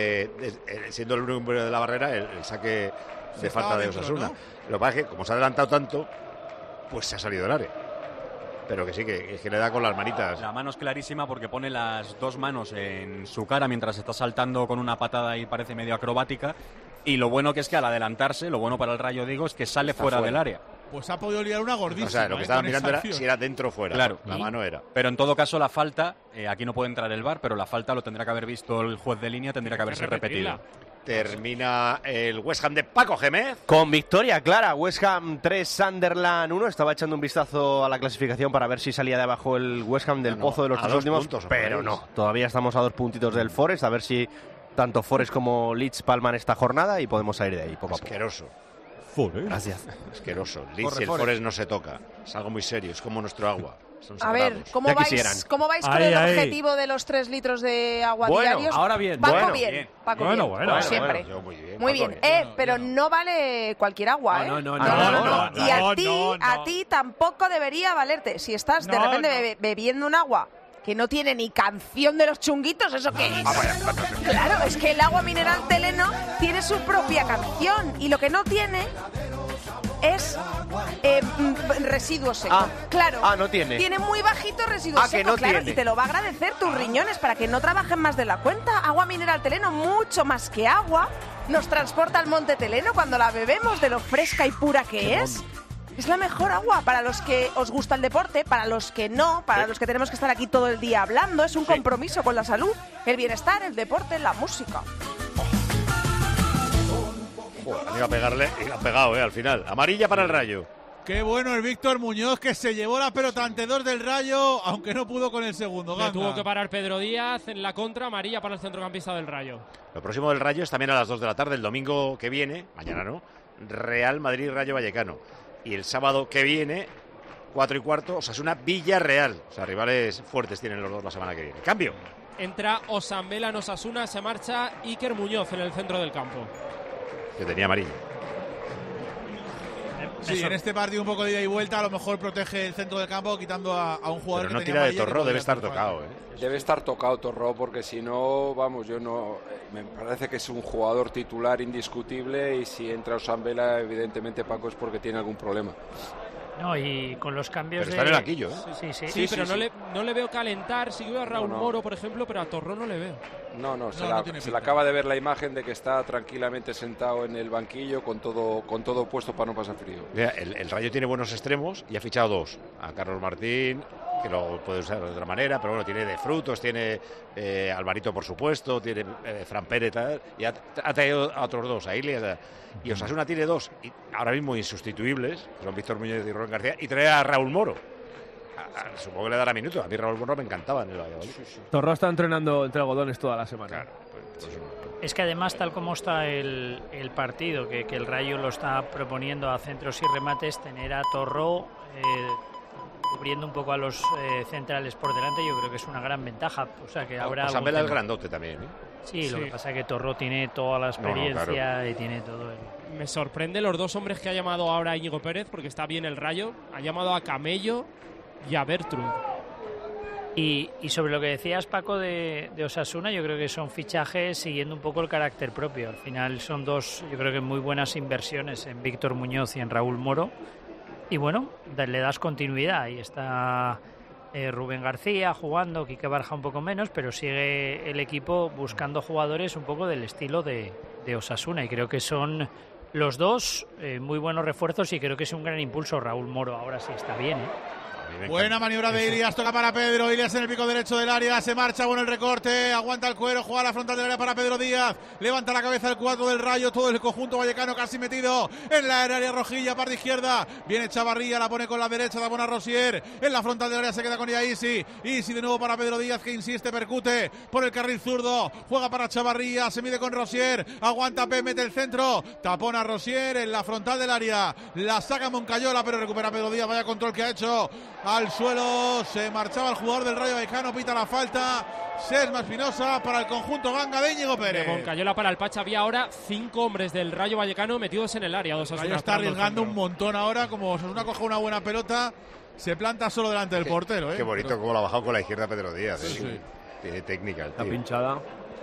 siendo el único de la barrera, el saque de falta de Osasuna. ¿No? Lo que pasa es que, como se ha adelantado tanto, pues se ha salido del área. Pero que sí, que le da con las manitas. La mano es clarísima porque pone las dos manos en su cara mientras está saltando con una patada y parece medio acrobática. Y lo bueno que es que al adelantarse, lo bueno para el Rayo, digo, es que sale fuera del área. Pues ha podido liar una gordísima. O sea, lo que estaban mirando era si era dentro o fuera. Claro. La mano era. Pero en todo caso, la falta, aquí no puede entrar el VAR, pero la falta lo tendrá que haber visto el juez de línea, tendría que haberse repetido. Termina el West Ham de Paco Gémez. Con victoria clara, West Ham 3, Sunderland 1. Estaba echando un vistazo a la clasificación para ver si salía de abajo el West Ham del pozo de los 3 últimos. Pero no, todavía estamos a 2 puntitos del Forest, a ver si tanto Forest como Leeds palman esta jornada y podemos salir de ahí poco a poco. Asqueroso. Forest. Gracias. Asqueroso. Leeds y el Forest no se toca. Es algo muy serio, es como nuestro agua. A ver, ¿cómo vais con el objetivo de los 3 litros de agua diarios? Ahora bien. Paco bien. Como siempre. Muy bien. Pero no vale cualquier agua, No. Y a ti tampoco debería valerte. Si estás de repente bebiendo un agua que no tiene ni canción de los chunguitos, ¿eso qué es? Claro, es que el agua mineral Teleno tiene su propia canción y lo que no tiene es residuo seco. Claro. No tiene. Tiene muy bajito residuo seco, que no claro, tiene. y te lo va a agradecer tus riñones para que no trabajen más de la cuenta. Agua mineral Teleno, mucho más que agua, nos transporta al monte Teleno cuando la bebemos, de lo fresca y pura que es. Es la mejor agua para los que os gusta el deporte, para los que no, para los que tenemos que estar aquí todo el día hablando. Es un compromiso con la salud, el bienestar, el deporte, la música. Han ido a pegarle y le han pegado al final. Amarilla para el Rayo. Qué bueno el Víctor Muñoz, que se llevó la pelota ante 2 del Rayo, aunque no pudo con el segundo. Le tuvo que parar Pedro Díaz en la contra, amarilla para el centrocampista del Rayo. Lo próximo del Rayo es también a las 2 de la tarde, el domingo que viene, mañana no, Real Madrid-Rayo Vallecano. Y el sábado que viene, 4:15, Osasuna Villarreal. O sea, rivales fuertes tienen los dos la semana que viene. Cambio. Entra Osamela en Osasuna, se marcha Iker Muñoz en el centro del campo. Que tenía amarillo. Sí, en este partido un poco de ida y vuelta, a lo mejor protege el centro del campo quitando a un jugador. Pero no que tira de tenía Torró, debe estar tocado. Debe estar tocado Torró, porque si no, vamos, yo no. Me parece que es un jugador titular indiscutible, y si entra Osambela, evidentemente, Paco, es porque tiene algún problema. No, y con los cambios pero está en el banquillo, ¿eh? Sí, pero no le veo calentar. Sí que veo a Raúl Moro, por ejemplo, pero a Torró no le veo. Se le acaba de ver la imagen de que está tranquilamente sentado en el banquillo con todo puesto para no pasar frío. Mira, el Rayo tiene buenos extremos y ha fichado 2. A Carlos Martín, que lo puede usar de otra manera, pero bueno, tiene de Frutos, tiene Alvarito, por supuesto, tiene Fran Pérez, y ha traído a otros 2, a Ilias. Y Osasuna tiene 2, y ahora mismo insustituibles, son Víctor Muñoz y Rubén García, y trae a Raúl Moro. Supongo que le dará minutos. A mí Raúl Moro me encantaba en el Valladolid. Torró está entrenando entre algodones toda la semana. Claro, es que además, tal como está el partido, que el Rayo lo está proponiendo a centros y remates, tener a Torró cubriendo un poco a los centrales por delante, yo creo que es una gran ventaja. O sea, que habrá Osambela es grandote también, ¿eh? Sí, lo que pasa es que Torró tiene toda la experiencia y tiene todo Me sorprende los 2 hombres que ha llamado ahora Íñigo Pérez, porque está bien el Rayo. Ha llamado a Camello y a Bertrud. Y sobre lo que decías, Paco, de Osasuna, yo creo que son fichajes siguiendo un poco el carácter propio. Al final son 2, yo creo que muy buenas inversiones en Víctor Muñoz y en Raúl Moro. Y bueno, le das continuidad. Ahí está Rubén García jugando, Quique Barja un poco menos, pero sigue el equipo buscando jugadores un poco del estilo de Osasuna. Y creo que son los 2 muy buenos refuerzos, y creo que es un gran impulso. Raúl Moro ahora sí está bien, ¿eh? Buena maniobra de Ilias, toca para Pedro. Ilias en el pico derecho del área, se marcha, bueno el recorte, aguanta el cuero, juega a la frontal del área para Pedro Díaz, levanta la cabeza el 4 del Rayo, todo el conjunto vallecano casi metido en la área rojilla, parte izquierda, viene Chavarría, la pone con la derecha, da buena Rosier, en la frontal del área se queda con ella Isi de nuevo para Pedro Díaz, que insiste, percute por el carril zurdo, juega para Chavarría, se mide con Rosier, aguanta P, mete el centro, tapona Rosier en la frontal del área, la saca Moncayola, pero recupera Pedro Díaz, vaya control que ha hecho. Al suelo se marchaba el jugador del Rayo Vallecano, pita la falta Sesma Espinosa para el conjunto ganga de Íñigo Pérez. De Moncayola para el Pacha. Había ahora 5 hombres del Rayo Vallecano metidos en el área. El Rayo está arriesgando un montón ahora, como Osasuna coge una buena pelota, se planta solo delante del portero. Qué bonito como lo ha bajado con la izquierda Pedro Díaz. Sí. Tiene técnica el tío. La pinchada.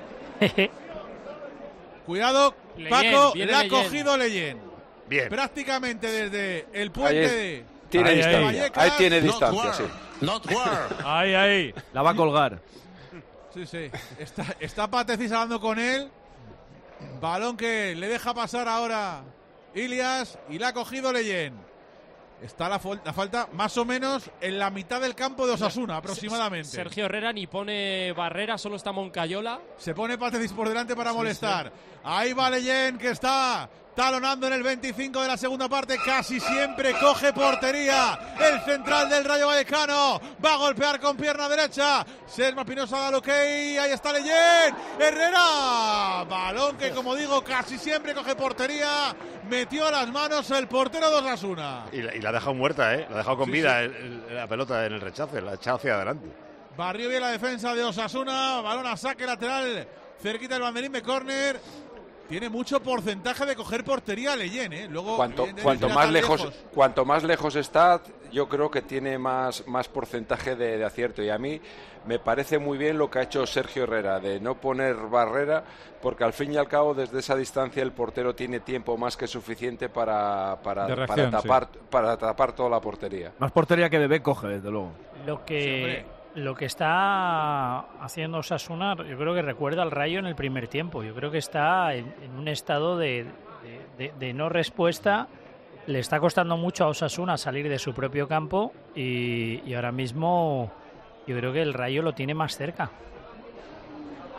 Cuidado, Paco, Leyen, le ha cogido Leyen. Bien. Prácticamente desde el puente Tiene distancia. Ahí tiene distancia, sí. Ahí. La va a colgar. Sí. Está Patecis hablando con él. Balón que le deja pasar ahora Ilias y la ha cogido Leyen. Está la falta más o menos en la mitad del campo de Osasuna, aproximadamente. Sergio Herrera ni pone barrera, solo está Moncayola. Se pone Patecis por delante para molestar. Ahí va Leyen, que está talonando en el 25 de la segunda parte, casi siempre coge portería el central del Rayo Vallecano, va a golpear con pierna derecha, Sesma Espinosa da el ok, ahí está Leyen, Herrera, balón que como digo casi siempre coge portería, metió a las manos el portero de Osasuna. Y la ha dejado muerta, la ha dejado con vida la pelota en el rechace, la ha echado hacia adelante. Barrió bien la defensa de Osasuna, balón a saque lateral, cerquita del banderín de córner. Tiene mucho porcentaje de coger portería Leyen, Luego, cuanto más lejos está, yo creo que tiene más porcentaje de acierto. Y a mí me parece muy bien lo que ha hecho Sergio Herrera, de no poner barrera, porque al fin y al cabo, desde esa distancia, el portero tiene tiempo más que suficiente para tapar toda la portería. Más portería que Bebé coge, desde luego. Lo que está haciendo Osasuna, yo creo que recuerda al Rayo en el primer tiempo. Yo creo que está en un estado de no respuesta. Le está costando mucho a Osasuna salir de su propio campo y ahora mismo yo creo que el Rayo lo tiene más cerca.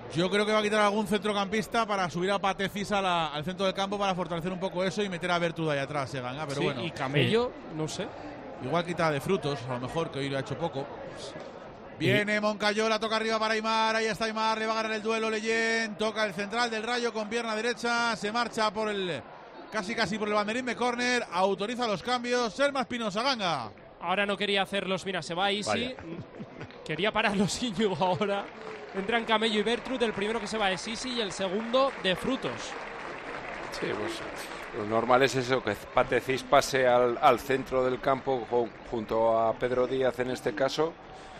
Yo creo que va a quitar algún centrocampista para subir a Patezis al centro del campo para fortalecer un poco eso y meter a Bertuda ahí atrás, Ganga, pero bueno. Y Camello, no sé. Igual quita de Frutos, a lo mejor, que hoy lo ha hecho poco. Viene Moncayola, toca arriba para Aimar, ahí está Aimar, le va a ganar el duelo Leyen, toca el central del Rayo con pierna derecha, se marcha por el casi por el banderín de córner, autoriza los cambios, Selma Espinosa, Ganga. Ahora no quería hacerlos, mira, se va Isi, quería pararlos Íñigo ahora. Entran Camello y Bertrud, el primero que se va es Isi y el segundo de Frutos. Sí, pues lo normal es eso, que Patezis pase al centro del campo junto a Pedro Díaz en este caso.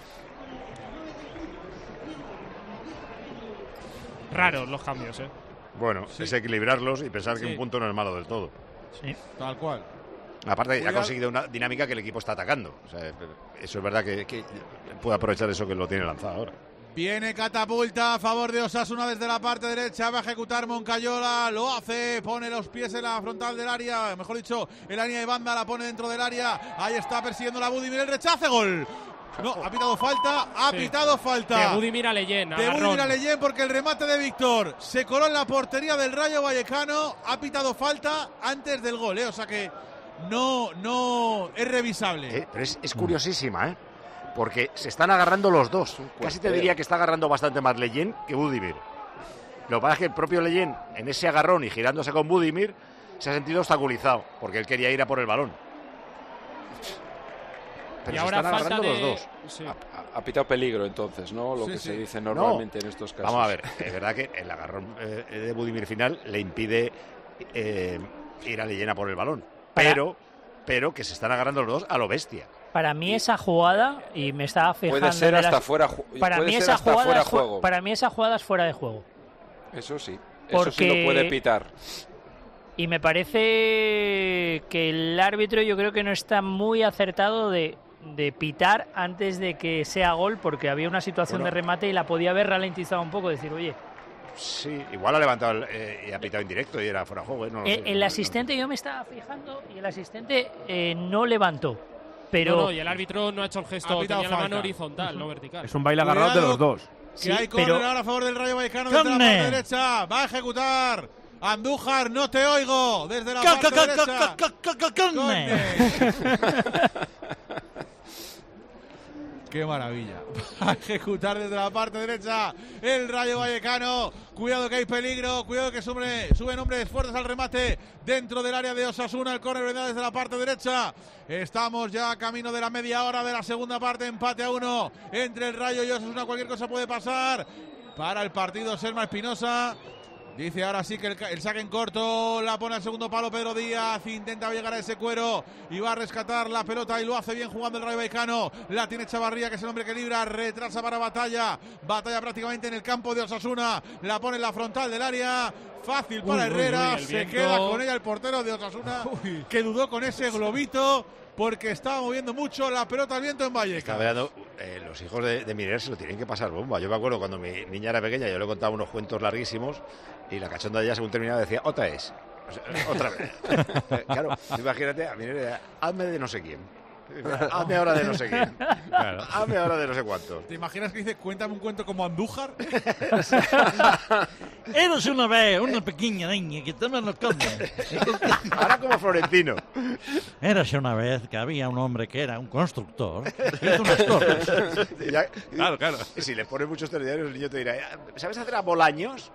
Raros los cambios, Bueno, es equilibrarlos y pensar que un punto no es malo del todo. Sí, tal cual. Aparte, ha conseguido una dinámica que el equipo está atacando. O sea, eso es verdad que puede aprovechar eso que lo tiene lanzado ahora. Viene catapulta a favor de Osasuna desde la parte derecha, va a ejecutar Moncayola, lo hace, pone los pies en la frontal del área, mejor dicho, en la línea de banda, la pone dentro del área, ahí está persiguiendo la Budimir, el rechace, gol. No, ha pitado falta, De Budimir a Leyen, de Budimir a Leyen, porque el remate de Víctor se coló en la portería del Rayo Vallecano, ha pitado falta antes del gol, o sea que no es revisable. Pero es curiosísima, porque se están agarrando los dos. Casi te diría que está agarrando bastante más Leyen que Budimir. Lo que pasa es que el propio Leyen, en ese agarrón y girándose con Budimir, se ha sentido obstaculizado, porque él quería ir a por el balón. Pero y se ahora están agarrando los dos. Sí. Ha pitado peligro entonces, ¿no? Lo que se dice normalmente en estos casos. Vamos a ver, es verdad que el agarrón de Budimir final le impide ir a Leyen a por el balón. Pero que se están agarrando los dos a lo bestia. Para mí esa jugada, y me estaba fijando... Puede ser hasta fuera para mí esa jugada juego. Para mí esa jugada es fuera de juego. Eso sí, porque... eso sí lo puede pitar. Y me parece que el árbitro yo creo que no está muy acertado de pitar antes de que sea gol, porque había una situación de remate y la podía haber ralentizado un poco, decir, oye... Sí, igual ha levantado y ha pitado en directo y era fuera de juego. No lo sé, el asistente, yo me estaba fijando, y el asistente no levantó. Pero no, y el árbitro no ha hecho el gesto, tenía la mano horizontal, no vertical. Es un baile agarrado de los dos. Que hay córner ahora a favor del Rayo Vallecano desde la parte derecha. Va a ejecutar Andújar, no te oigo. Desde la parte derecha. Qué maravilla. Va a ejecutar desde la parte derecha el Rayo Vallecano. Cuidado que hay peligro. Cuidado que suben hombres fuertes al remate dentro del área de Osasuna. El córner vendrá desde la parte derecha. Estamos ya camino de la media hora de la segunda parte. Empate a 1 entre el Rayo y Osasuna. Cualquier cosa puede pasar para el partido. Selma Espinosa dice ahora sí que el saque en corto, la pone al segundo palo Pedro Díaz, intenta llegar a ese cuero y va a rescatar la pelota y lo hace bien jugando el Rayo Vallecano. La tiene Chavarría, que es el hombre que libra, retrasa para Batalla prácticamente en el campo de Osasuna, la pone en la frontal del área, fácil para Herrera, se queda con ella el portero de Osasuna, que dudó con ese globito, porque estaba moviendo mucho la pelota al viento en Vallecano. Los hijos de Miner se lo tienen que pasar bomba. Yo me acuerdo cuando mi niña era pequeña, yo le contaba unos cuentos larguísimos y la cachonda de ella, según terminaba, decía, otra vez. Otra vez. Claro, imagínate, a Miner, hazme de no sé quién. Hazme ahora de no sé quién. Claro. Hazme ahora de no sé cuántos. ¿Te imaginas que dice, cuéntame un cuento como Andújar? Eres una vez una pequeña niña que te me lo comes. Ahora como Florentino. Eras una vez que había un hombre que era un constructor y hizo unas torres. Claro. Y si le pones muchos telediarios, el niño te dirá, ¿sabes hacer a Bolaños?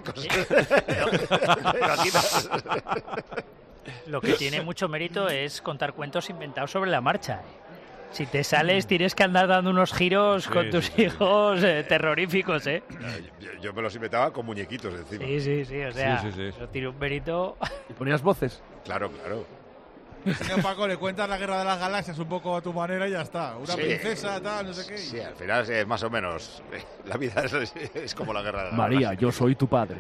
Lo que tiene mucho mérito es contar cuentos inventados sobre la marcha. Si te sales, tienes que andar dando unos giros con tus hijos terroríficos, Yo me los inventaba con muñequitos encima. Sí, o sea, eso tiene un mérito. ¿Y ponías voces? Claro. Señor Paco, le cuentas la Guerra de las Galaxias un poco a tu manera y ya está. Una princesa, tal, no sé qué. Sí, al final es más o menos. La vida es como la Guerra de las María, Galaxias. yo soy tu padre.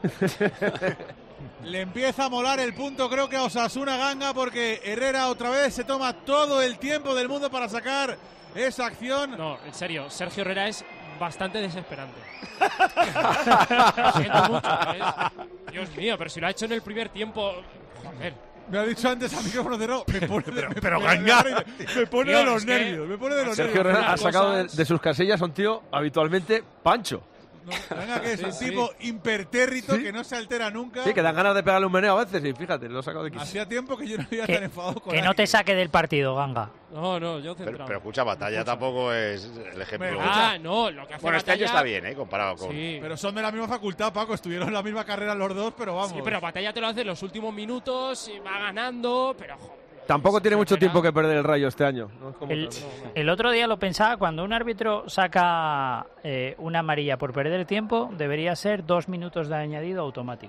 Le empieza a molar el punto, creo que a Osasuna, Ganga, porque Herrera otra vez se toma todo el tiempo del mundo para sacar esa acción. No, en serio, Sergio Herrera es bastante desesperante. Siento mucho. Dios mío, pero si lo ha hecho en el primer tiempo. Joder. Me ha dicho antes a micrófono cerrado, me pone Tío, de los nervios. Me pone de los Sergio nervios. Herrera ha sacado de sus casillas a un tío habitualmente pancho. Venga, que es un tipo impertérrito que no se altera nunca. Sí, que dan ganas de pegarle un meneo a veces y fíjate, lo he sacado de aquí. Hacía tiempo que yo no había tan enfadado con Que no te saque del partido, Ganga. No, yo centrado. Pero escucha, Batalla tampoco es el ejemplo. No, lo que hace Bueno, este Batalla... año está bien, comparado con... Sí. Pero son de la misma facultad, Paco. Estuvieron en la misma carrera los dos, pero vamos. Sí, pero Batalla te lo hace en los últimos minutos, y va ganando, pero... Tampoco tiene mucho tiempo que perder el Rayo este año. No es como el otro día lo pensaba, cuando un árbitro saca una amarilla por perder tiempo, debería ser 2 minutos de añadido automático.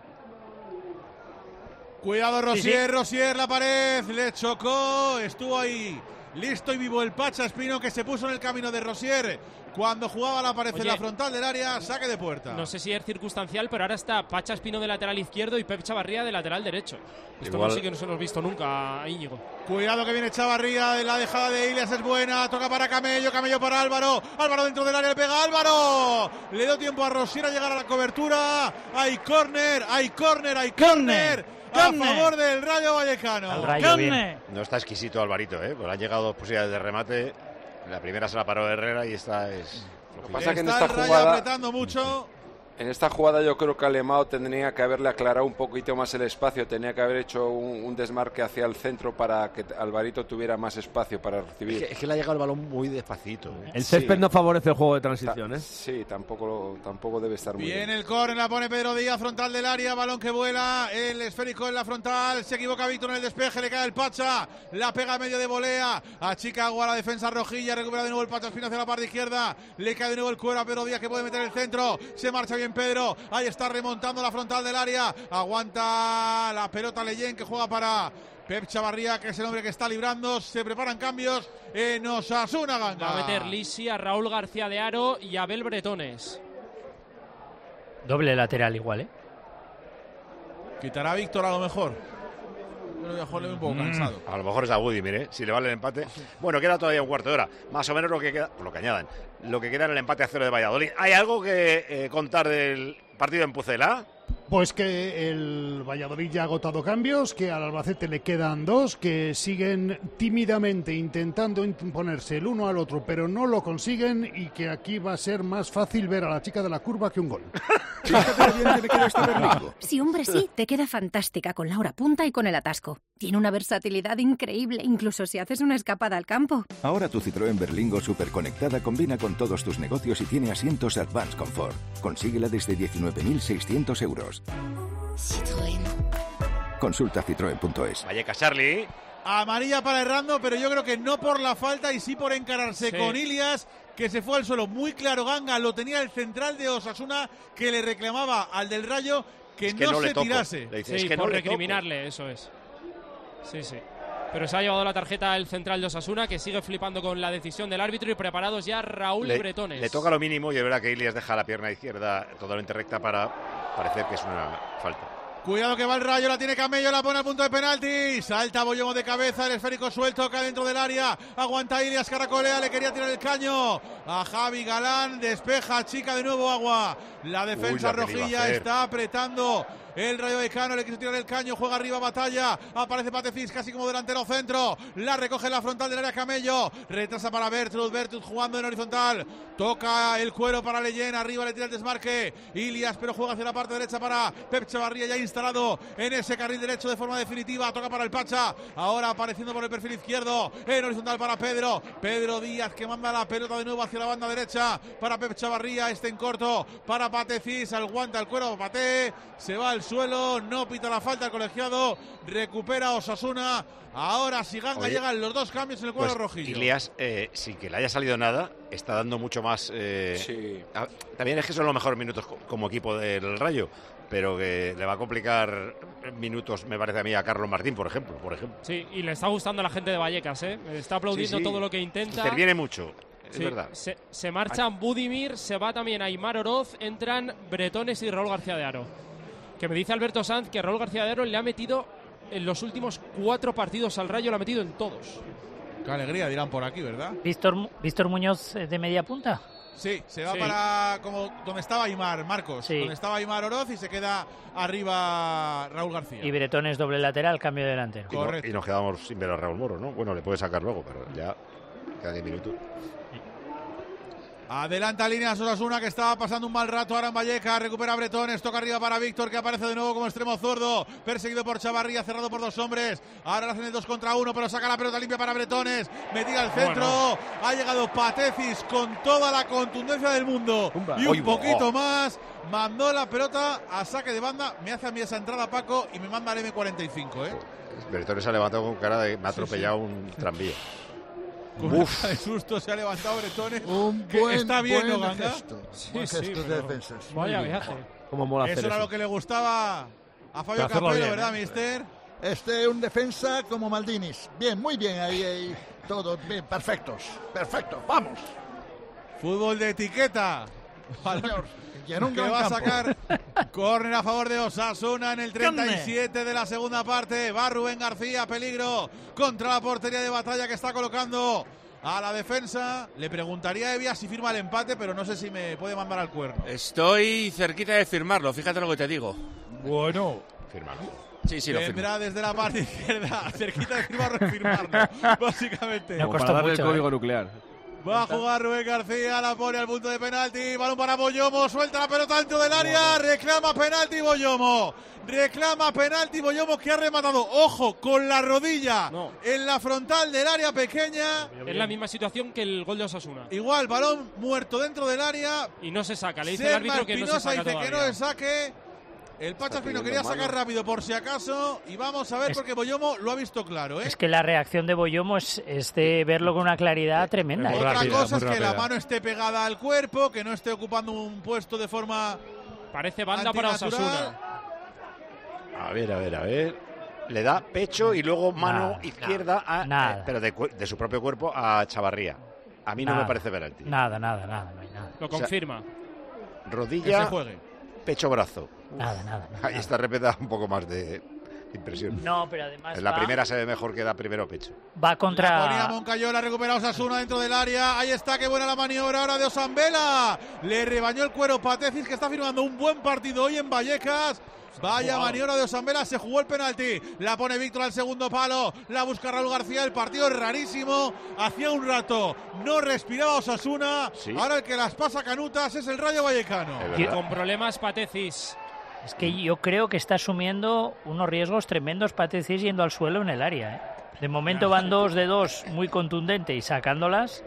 Cuidado, Rosier, Rosier, la pared, le chocó, estuvo ahí, listo y vivo el Pacha Espino, que se puso en el camino de Rosier cuando jugaba la pared en la frontal del área, saque de puerta. No sé si es circunstancial, pero ahora está Pacha Espino de lateral izquierdo y Pep Chavarría de lateral derecho. Esto no sé que no se lo hemos visto nunca a Íñigo. Cuidado que viene Chavarría, la dejada de Ilias es buena, toca para Camello, Camello para Álvaro, Álvaro dentro del área, le pega Álvaro, le dio tiempo a Rosier a llegar a la cobertura, hay córner, hay córner, hay córner. A favor del Rayo Vallecano. No está exquisito Alvarito, pues han llegado 2 posibilidades de remate. La primera se la paró Herrera y esta es... Lo que pasa es que en está esta el jugada... apretando mucho. En esta jugada yo creo que Alemão tendría que haberle aclarado un poquito más el espacio, tenía que haber hecho un desmarque hacia el centro para que Alvarito tuviera más espacio para recibir. Es que le ha llegado el balón muy despacito. El césped no favorece el juego de transición, Sí, tampoco debe estar muy bien. Viene el córner, la pone Pedro Díaz, frontal del área, balón que vuela, el esférico en la frontal, se equivoca Víctor en el despeje, le cae el Pacha, la pega a medio de volea, achica agua a la defensa rojilla, recupera de nuevo el Pacha Espino hacia la parte izquierda, le cae de nuevo el cuero a Pedro Díaz que puede meter el centro, se marcha bien Pedro, ahí está remontando la frontal del área, aguanta la pelota Leyen que juega para Pep Chavarría, que es el hombre que está librando, se preparan cambios en Osasuna, Ganga. Va a meter Lisi, a Raúl García de Haro y a Abel Bretones. Doble lateral igual, Quitará a Víctor a lo mejor. Yo lo voy a un poco cansado. A lo mejor es a Woody, mire, si le vale el empate. Bueno, queda todavía un cuarto de hora. Más o menos lo que queda, por lo que añadan, lo que queda en el empate a 0 de Valladolid. ¿Hay algo que contar del partido en Pucela? Pues que el Valladolid ya ha agotado cambios, que al Albacete le quedan 2, que siguen tímidamente intentando imponerse el uno al otro, pero no lo consiguen, y que aquí va a ser más fácil ver a la chica de la curva que un gol. Sí, hombre, sí, te queda fantástica con la hora punta y con el atasco. Tiene una versatilidad increíble, incluso si haces una escapada al campo. Ahora tu Citroën Berlingo superconectada combina con todos tus negocios y tiene asientos Advanced Comfort. Consíguela desde 19.600 euros. Citroën. Consulta citroen.es. Vallecas, Charlie. Amarilla para Errando, pero yo creo que no por la falta y sí por encararse con Ilias, que se fue al suelo. Muy claro, Ganga, lo tenía el central de Osasuna, que le reclamaba al del Rayo que no se tirase. Dice, sí, por recriminarle, eso es. Sí. Pero se ha llevado la tarjeta el central de Osasuna, que sigue flipando con la decisión del árbitro, y preparados ya Raúl Bretones. Le toca lo mínimo y es verdad que Ilias deja la pierna izquierda totalmente recta para parecer que es una falta. Cuidado que va el Rayo, la tiene Camello, la pone al punto de penalti. Salta Boyomo de cabeza, el esférico suelto, cae dentro del área. Aguanta Ilias, caracolea, le quería tirar el caño a Javi Galán, despeja, chica de nuevo agua. La defensa rojilla está apretando. El Rayo Vallecano le quiso tirar el caño, juega arriba Batalla, aparece Patecís casi como delantero centro, la recoge en la frontal del área Camello, retrasa para Bertrud jugando en horizontal, toca el cuero para Leyen, arriba le tira el desmarque, Ilias, pero juega hacia la parte derecha para Pep Chavarría, ya instalado en ese carril derecho de forma definitiva, toca para el Pacha, ahora apareciendo por el perfil izquierdo, en horizontal para Pedro Díaz, que manda la pelota de nuevo hacia la banda derecha para Pep Chavarría, en corto para Patecís, aguanta el cuero, Pate, se va al suelo, no pita la falta el colegiado, recupera Osasuna. Ahora si Ganga llegan los 2 cambios en el cuadro rojillo. Ilias, sin que le haya salido nada, está dando mucho más. También es que son los mejores minutos como equipo del Rayo, pero que le va a complicar minutos, me parece a mí, a Carlos Martín, por ejemplo. Sí, y le está gustando a la gente de Vallecas, está aplaudiendo todo lo que intenta. Interviene mucho. Es verdad. Se marchan Budimir, se va también Aimar Oroz, entran Bretones y Raúl García de Haro. Que me dice Alberto Sanz que Raúl García de Haro le ha metido en los últimos 4 partidos al Rayo, lo ha metido en todos. Qué alegría, dirán por aquí, ¿verdad? ¿Víctor Muñoz de media punta? Sí, se va para como donde estaba Aimar, Marcos. Donde estaba Aimar Oroz y se queda arriba Raúl García. Y Bretones doble lateral, cambio de delantero. Correcto. Y nos quedamos sin ver a Raúl Moro, ¿no? Bueno, le puede sacar luego, pero ya queda 10 minutos. Adelanta líneas Osasuna, que estaba pasando un mal rato ahora en Vallecas. Recupera Bretones, toca arriba para Víctor, que aparece de nuevo como extremo zurdo, perseguido por Chavarría, cerrado por 2 hombres. Ahora hacen el 2 contra 1, pero saca la pelota limpia para Bretones, metida al centro. Ha llegado Patecis con toda la contundencia del mundo y un poquito más. Mandó la pelota a saque de banda. Me hace a mí esa entrada, Paco, y me manda al M45, Bretones se ha levantado con cara de me ha atropellado un tranvía. Con cara de susto se ha levantado Bretones. Está bien, ¿no, Ganga? Buen gesto de defensa. Vaya viaje. Cómo mola hacer eso era lo que le gustaba a Fabio Capello, ¿verdad, mister? Un defensa como Maldinis. Bien, muy bien, ahí todo bien, perfecto, vamos. Fútbol de etiqueta. Señor, que va a sacar córner a favor de Osasuna en el 37 de la segunda parte. Va Rubén García, peligro contra la portería de Batalla, que está colocando a la defensa. Le preguntaría a Evia si firma el empate, pero no sé si me puede mandar al cuerno. Estoy cerquita de firmarlo, fíjate lo que te digo. Bueno, fírmalo. Sí, lo vendrá desde la parte izquierda, cerquita de firmarlo, básicamente. No para darle el código nuclear. Va a jugar Rubén García, la pone al punto de penalti, balón para Boyomo, suelta la pelota dentro del área, reclama penalti Boyomo, que ha rematado, ojo, con la rodilla en la frontal del área pequeña. Es la misma situación que el gol de Osasuna. Igual, balón muerto dentro del área. Y no se saca, le dice el árbitro que no se saca todavía. Que no se saque. El Pacha Espino quería sacar rápido por si acaso y vamos a ver porque Boyomo lo ha visto claro. Es que la reacción de Boyomo es de verlo con una claridad tremenda. Otra cosa es que la mano esté pegada al cuerpo, que no esté ocupando un puesto de forma parece banda para Osasuna. A ver. Le da pecho y luego mano izquierda pero de su propio cuerpo a Chavarría. A mí no me parece penalti. Nada, no hay nada. Lo confirma. Rodilla, pecho-brazo. Nada. Ahí está repetida un poco más de impresión. No, pero además en la primera se ve mejor que da primero pecho. Va contra... La ponía Moncayola, recupera Osasuna dentro del área. Ahí está, qué buena la maniobra ahora de Osambela. Le rebañó el cuero Patecis, que está firmando un buen partido hoy en Vallecas. Vaya maniobra de Osambela, se jugó el penalti. La pone Víctor al segundo palo. La busca Raúl García, el partido es rarísimo. Hacía un rato no respiraba Osasuna. ¿Sí? Ahora el que las pasa canutas es el Rayo Vallecano. Con problemas Patecis. Es que yo creo que está asumiendo unos riesgos tremendos Patecis yendo al suelo en el área. De momento van 2 de 2 muy contundente y sacándolas,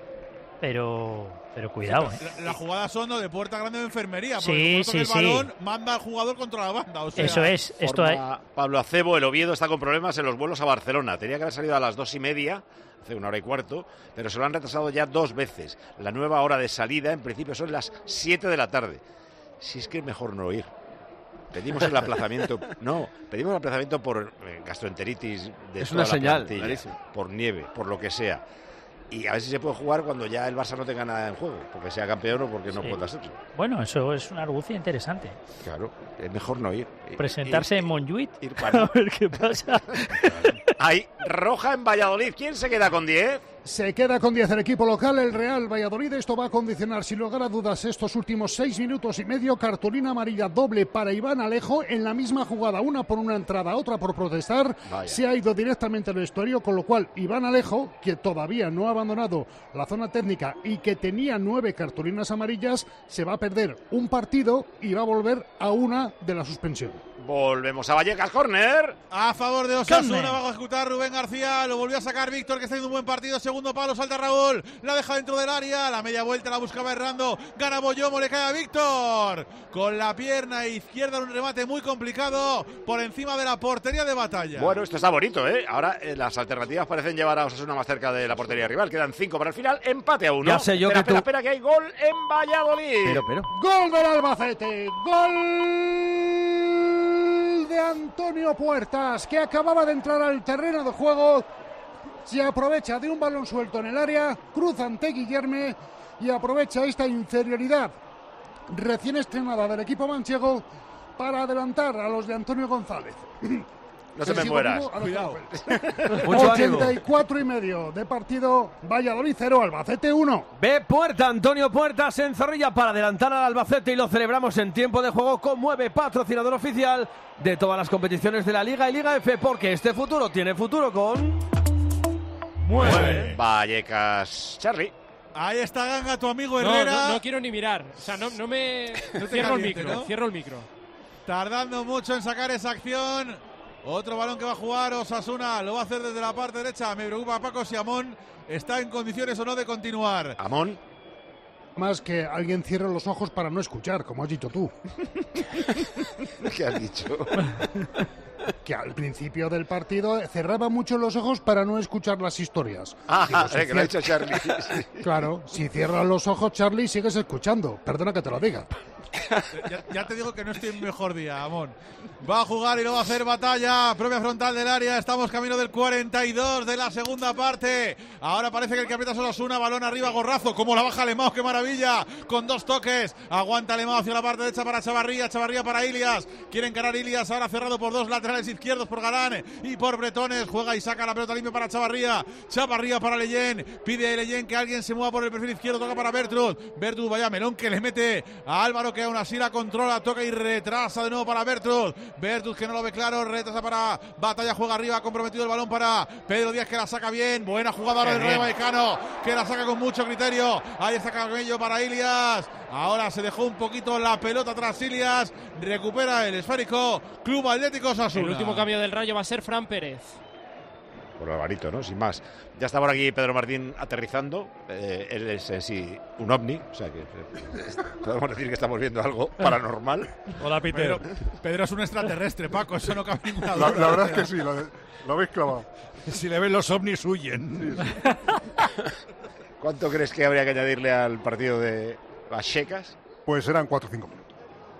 pero cuidado. La jugada son de puerta grande de enfermería. Sí. El balón manda al jugador contra la banda. O sea, eso es. Esto hay... Pablo Acebo, el Oviedo está con problemas en los vuelos a Barcelona. Tenía que haber salido a las 2:30, hace 1 hora y cuarto, pero se lo han retrasado ya 2 veces. La nueva hora de salida, en principio, son las 7 de la tarde. Si es que es mejor no ir. Pedimos el aplazamiento. Pedimos el aplazamiento por gastroenteritis de es toda una la señal, plantilla, por nieve, por lo que sea. Y a ver si se puede jugar cuando ya el Barça no tenga nada en juego, porque sea campeón o porque no pueda serlo. Bueno, eso es una argucia interesante. Claro, es mejor no ir. Presentarse en Montjuïc, ir para... a ver qué pasa. Hay roja en Valladolid. ¿Quién se queda con 10? Se queda con 10 el equipo local, el Real Valladolid. Esto va a condicionar, sin lugar a dudas, estos últimos 6 minutos y medio. Cartulina amarilla doble para Iván Alejo en la misma jugada. Una por una entrada, otra por protestar. Vaya. Se ha ido directamente al vestuario, con lo cual Iván Alejo, que todavía no ha abandonado la zona técnica y que tenía 9 cartulinas amarillas, se va a perder un partido y va a volver a una de la suspensión. Volvemos a Vallecas, córner. A favor de Osasuna, va a ejecutar Rubén García. Lo volvió a sacar Víctor, que está haciendo un buen partido. Segundo palo, salta Raúl. La deja dentro del área. La media vuelta la buscaba Errando. Gana Boyomo, le cae a Víctor. Con la pierna izquierda, un remate muy complicado por encima de la portería de Batalla. Bueno, esto está bonito, ¿eh? Ahora las alternativas parecen llevar a Osasuna más cerca de la portería rival. Quedan 5 para el final. Empate a 1. Ya sé yo espera, que hay gol en Valladolid. Pero. Gol del Albacete. Gol de Antonio Puertas, que acababa de entrar al terreno de juego. Se aprovecha de un balón suelto en el área, cruza ante Guillerme y aprovecha esta inferioridad recién estrenada del equipo manchego para adelantar a los de Antonio González. No te me mueras. Cuidado. 84 y medio de partido. Valladolid 0, Albacete 1. Ve Puerta, Antonio Puertas en Zorrilla para adelantar al Albacete y lo celebramos en tiempo de juego con Mueve, patrocinador oficial de todas las competiciones de la Liga y Liga F, porque este futuro tiene futuro con... Mueve. Vallecas, Charlie. Ahí está Ganga, tu amigo Herrera. No quiero ni mirar. O sea, no me... Cierro el micro, ¿no? Cierro el micro. Tardando mucho en sacar esa acción. Otro balón que va a jugar Osasuna. Lo va a hacer desde la parte derecha. Me preocupa Paco si Amón está en condiciones o no de continuar. Amón. Más que alguien cierre los ojos para no escuchar, como has dicho tú. ¿Qué has dicho? Que al principio del partido cerraba mucho los ojos para no escuchar las historias. Que lo ha dicho Charlie. Claro, si cierras los ojos, Charlie, sigues escuchando. Perdona que te lo diga. Ya te digo que no estoy en mejor día, Amón. Va a jugar y lo va a hacer Batalla. Propia frontal del área. Estamos camino del 42 de la segunda parte. Ahora parece que el que aprieta es Osasuna. Balón arriba, Gorrazo. Como la baja Lemao, qué maravilla. Con 2 toques. Aguanta Lemao hacia la parte derecha para Chavarría. Chavarría para Ilias. Quiere encarar Ilias. Ahora cerrado por 2 laterales izquierdos, por Galán y por Bretones. Juega y saca la pelota limpia para Chavarría. Chavarría para Leyen. Pide a Leyen que alguien se mueva por el perfil izquierdo. Toca para Bertrud. Bertrud, vaya melón que le mete a Álvaro, que aún así la controla. Toca y retrasa de nuevo para Bertrud. Bertrud, que no lo ve claro. Retrasa para Batalla. Juega arriba. Comprometido el balón para Pedro Díaz, que la saca bien. Buena jugadora del Rayo Vallecano, que la saca con mucho criterio. Ahí está Camello para Ilias. Ahora se dejó un poquito la pelota tras Ilias. Recupera el esférico Club Atlético Osasuna. El último cambio del Rayo va a ser Fran Pérez. Por Alvarito, ¿no? Sin más. Ya está por aquí Pedro Martín aterrizando. Él es en sí un ovni. O sea que podemos decir que estamos viendo algo paranormal. Hola, Peter. Pedro es un extraterrestre, Paco. Eso no cabe ninguna duda. La verdad es que sí, lo habéis clavado. Si le ven los ovnis, huyen. ¿Cuánto crees que habría que añadirle al partido de Vallecas? Pues eran 4 o 5 minutos.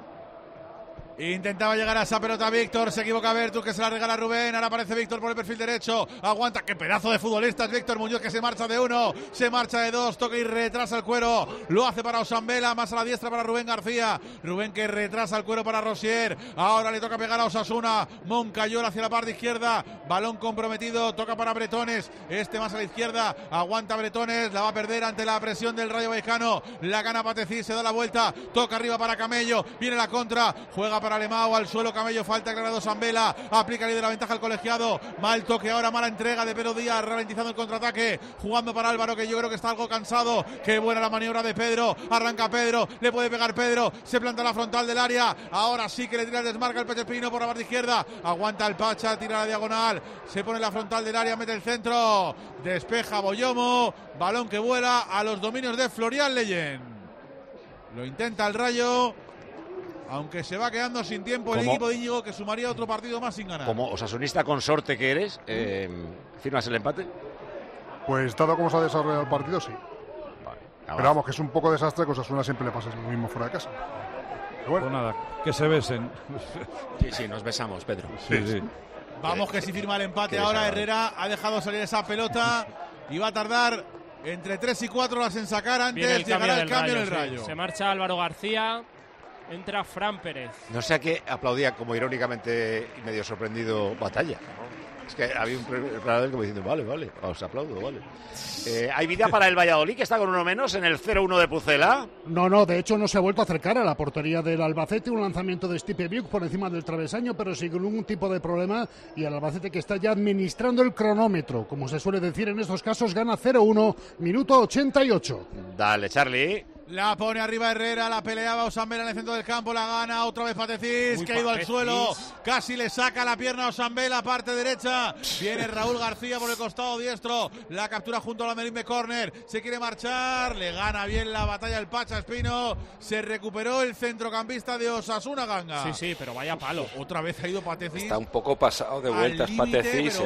Intentaba llegar a esa pelota Víctor, se equivoca Bertus, que se la regala Rubén. Ahora aparece Víctor por el perfil derecho, aguanta, qué pedazo de futbolista es Víctor Muñoz, que se marcha de 1, se marcha de 2, toca y retrasa el cuero, lo hace para Osambela, más a la diestra para Rubén García, Rubén que retrasa el cuero para Rosier. Ahora le toca pegar a Osasuna, Moncayola hacia la parte izquierda, balón comprometido, toca para Bretones, este más a la izquierda, aguanta Bretones, la va a perder ante la presión del Rayo Vallecano, la gana Patecí, se da la vuelta, toca arriba para Camello, viene la contra, juega para Lemao, al suelo Camello, falta Granado Sambela, aplica líder la ventaja al colegiado, mal toque ahora, mala entrega de Pedro Díaz, ralentizando el contraataque, jugando para Álvaro, que yo creo que está algo cansado, qué buena la maniobra de Pedro, arranca Pedro, le puede pegar Pedro, se planta la frontal del área, ahora sí que le tira el desmarca el Peche Pino por la parte izquierda, aguanta el Pacha, tira la diagonal, se pone la frontal del área, mete el centro, despeja Boyomo, balón que vuela a los dominios de Florian Leyen, lo intenta el Rayo, aunque se va quedando sin tiempo el equipo de Íñigo, que sumaría otro partido más sin ganar. Como osasunista consorte que eres, ¿firmas el empate? Pues dado cómo se ha desarrollado el partido, sí. Vale, pero vamos, que es un poco desastre, que Osasuna siempre le pasa lo mismo fuera de casa. Pero bueno, pues nada, que se besen. Sí, nos besamos, Pedro. Sí. Vamos, que si firma el empate ahora, Herrera ha dejado salir esa pelota y va a tardar entre 3 y 4 horas en sacar, antes llegará el cambio en el Rayo. Se marcha Álvaro García. Entra Fran Pérez. No sé a qué aplaudía como irónicamente y medio sorprendido Batalla. Es que había un preparador como diciendo, vale, os aplaudo, vale. ¿Hay vida para el Valladolid, que está con uno menos en el 0-1 de Pucela? No, de hecho no se ha vuelto a acercar a la portería del Albacete. Un lanzamiento de Stipe Biuk por encima del travesaño, pero sin ningún tipo de problema. Y el Albacete, que está ya administrando el cronómetro. Como se suele decir en estos casos, gana 0-1, minuto 88. Dale, Charlie. La pone arriba Herrera, la peleaba Osambela en el centro del campo, la gana otra vez Patecís, que ha ido al suelo, casi le saca la pierna a Osambela, parte derecha, viene Raúl García por el costado diestro, la captura junto a la Merimbe Corner, se quiere marchar, le gana bien la batalla el Pacha Espino, se recuperó el centrocampista de Osasuna, Ganga. Sí, pero vaya palo. Otra vez ha ido Patecís. Está un poco pasado de vueltas Patecís,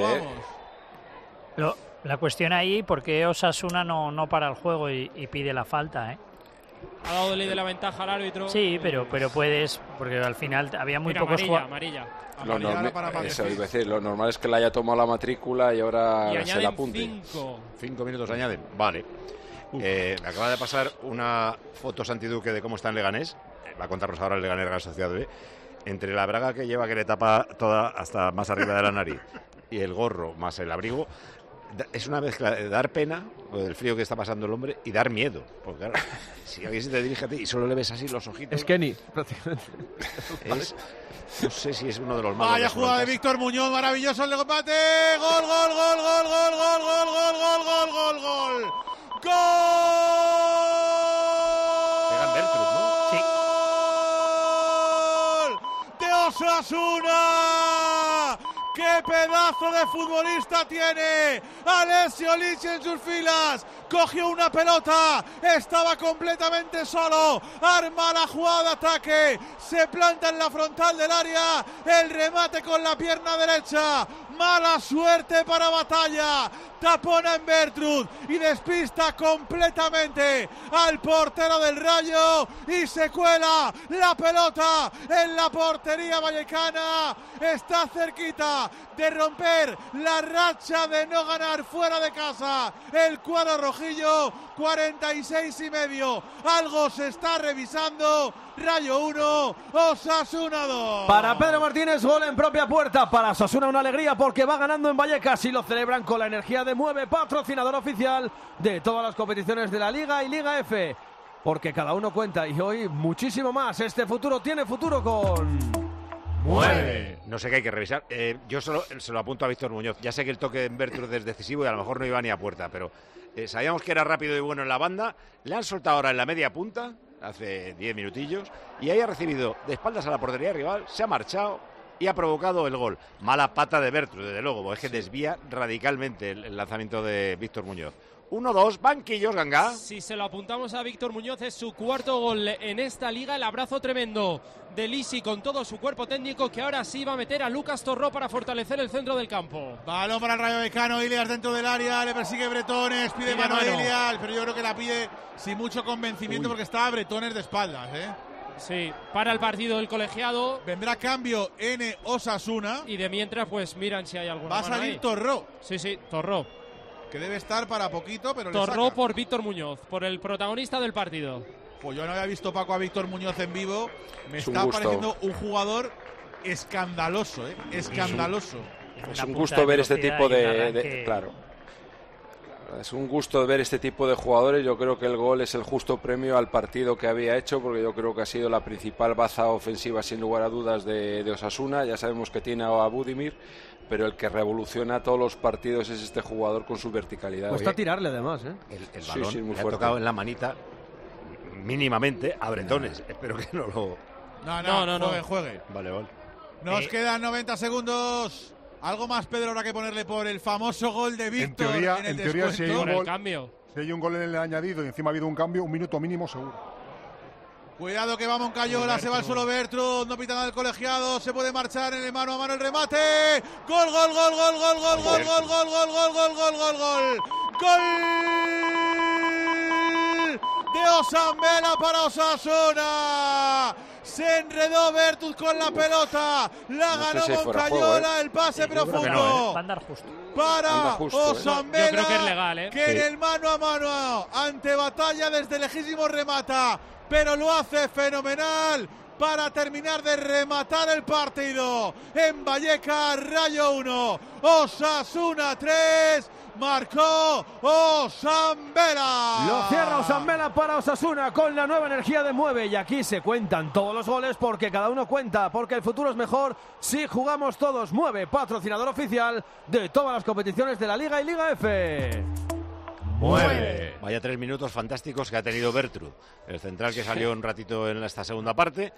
La cuestión ahí, ¿por qué Osasuna no para el juego y pide la falta, Ha dado ley de la ventaja al árbitro. Sí, pero puedes, porque al final había muy pocos jugadores. Amarilla. Eso iba a decir, lo normal es que le haya tomado la matrícula y ahora se la apunte. 5 minutos añaden, vale. Me acaba de pasar una foto Santi Duque de cómo está en Leganés. Va a contarnos ahora el Leganés Real Sociedad B. Entre la braga que lleva, que le tapa toda hasta más arriba de la nariz, y el gorro más el abrigo, es una mezcla de dar pena por el frío que está pasando el hombre y dar miedo, porque claro, si alguien se te dirige a ti y solo le ves así los ojitos, es Kenny prácticamente. No sé si es uno de los más. Vaya jugada de Víctor Muñoz, maravilloso el empate, gol. Osasuna. ¡Qué pedazo de futbolista tiene Alessio Lici en sus filas! Cogió una pelota, estaba completamente solo, arma la jugada de ataque, se planta en la frontal del área, el remate con la pierna derecha, mala suerte para Batalla, tapona en Bertrud y despista completamente al portero del Rayo y se cuela la pelota en la portería vallecana. Está cerquita de romper la racha de no ganar fuera de casa el cuadro rojillo. 46,5. Algo se está revisando. Rayo 1, Osasuna 2. Para Pedro Martínez, gol en propia puerta. Para Osasuna una alegría porque va ganando en Vallecas y lo celebran con la energía de Mueve, patrocinador oficial de todas las competiciones de la Liga y Liga F. Porque cada uno cuenta y hoy muchísimo más. Este futuro tiene futuro con Mueve. No sé qué hay que revisar. Yo solo se lo apunto a Víctor Muñoz. Ya sé que el toque en Bertrud es decisivo y a lo mejor no iba ni a puerta, pero sabíamos que era rápido y bueno en la banda. Le han soltado ahora en la media punta, hace 10 minutillos, y ahí ha recibido de espaldas a la portería rival, se ha marchado y ha provocado el gol. Mala pata de Bertrud, desde luego, porque es que desvía radicalmente el lanzamiento de Víctor Muñoz. 1-2, banquillos, Ganga. Si se lo apuntamos a Víctor Muñoz, es su cuarto gol en esta liga. El abrazo tremendo de Lici con todo su cuerpo técnico, que ahora sí va a meter a Lucas Torró para fortalecer el centro del campo. Balón para el Rayo Vallecano, Ilias dentro del área, le persigue Bretones, pide mano a Ilias, pero yo creo que la pide sin mucho convencimiento porque está Bretones de espaldas, Sí, para el partido el colegiado. Vendrá cambio en Osasuna. Y de mientras, pues miran si hay alguna. Va a salir Torró. Sí, Torró. Que debe estar para poquito, pero Torró por Víctor Muñoz, por el protagonista del partido. Pues yo no había visto, Paco, a Víctor Muñoz en vivo. Me está pareciendo un jugador escandaloso, escandaloso. Es un gusto ver este tipo claro. Es un gusto ver este tipo de jugadores. Yo creo que el gol es el justo premio al partido que había hecho, porque yo creo que ha sido la principal baza ofensiva, sin lugar a dudas, de Osasuna. Ya sabemos que tiene a Budimir, pero el que revoluciona todos los partidos es este jugador con su verticalidad. Cuesta tirarle además, El balón sí, muy le ha tocado en la manita mínimamente a Bretones. Espero que no lo... No. Juegue. Vale. Nos quedan 90 segundos. Algo más, Pedro, habrá que ponerle por el famoso gol de Víctor. En teoría, si hay un cambio. Si hay un gol en el añadido y encima ha habido un cambio, un minuto mínimo seguro. Cuidado que va Moncayola, se va al suelo Bertrud, no pita nada el colegiado, se puede marchar en el mano a mano el remate. Gol. Gol de Osambela para Osasuna. Se enredó Bertrud con la pelota, la ganó Moncayola, el pase profundo. Va a andar justo. Para Osambela, Yo creo que es legal, que en el mano a mano ante Batalla desde lejísimo remata, pero lo hace fenomenal para terminar de rematar el partido. En Vallecas, Rayo 1, Osasuna 3, marcó Osambela. Lo cierra Osambela para Osasuna con la nueva energía de Mueve. Y aquí se cuentan todos los goles porque cada uno cuenta, porque el futuro es mejor si jugamos todos. Mueve, patrocinador oficial de todas las competiciones de la Liga y Liga F. Mueve. Vaya 3 minutos fantásticos que ha tenido Bertrud, el central que salió un ratito en esta segunda parte,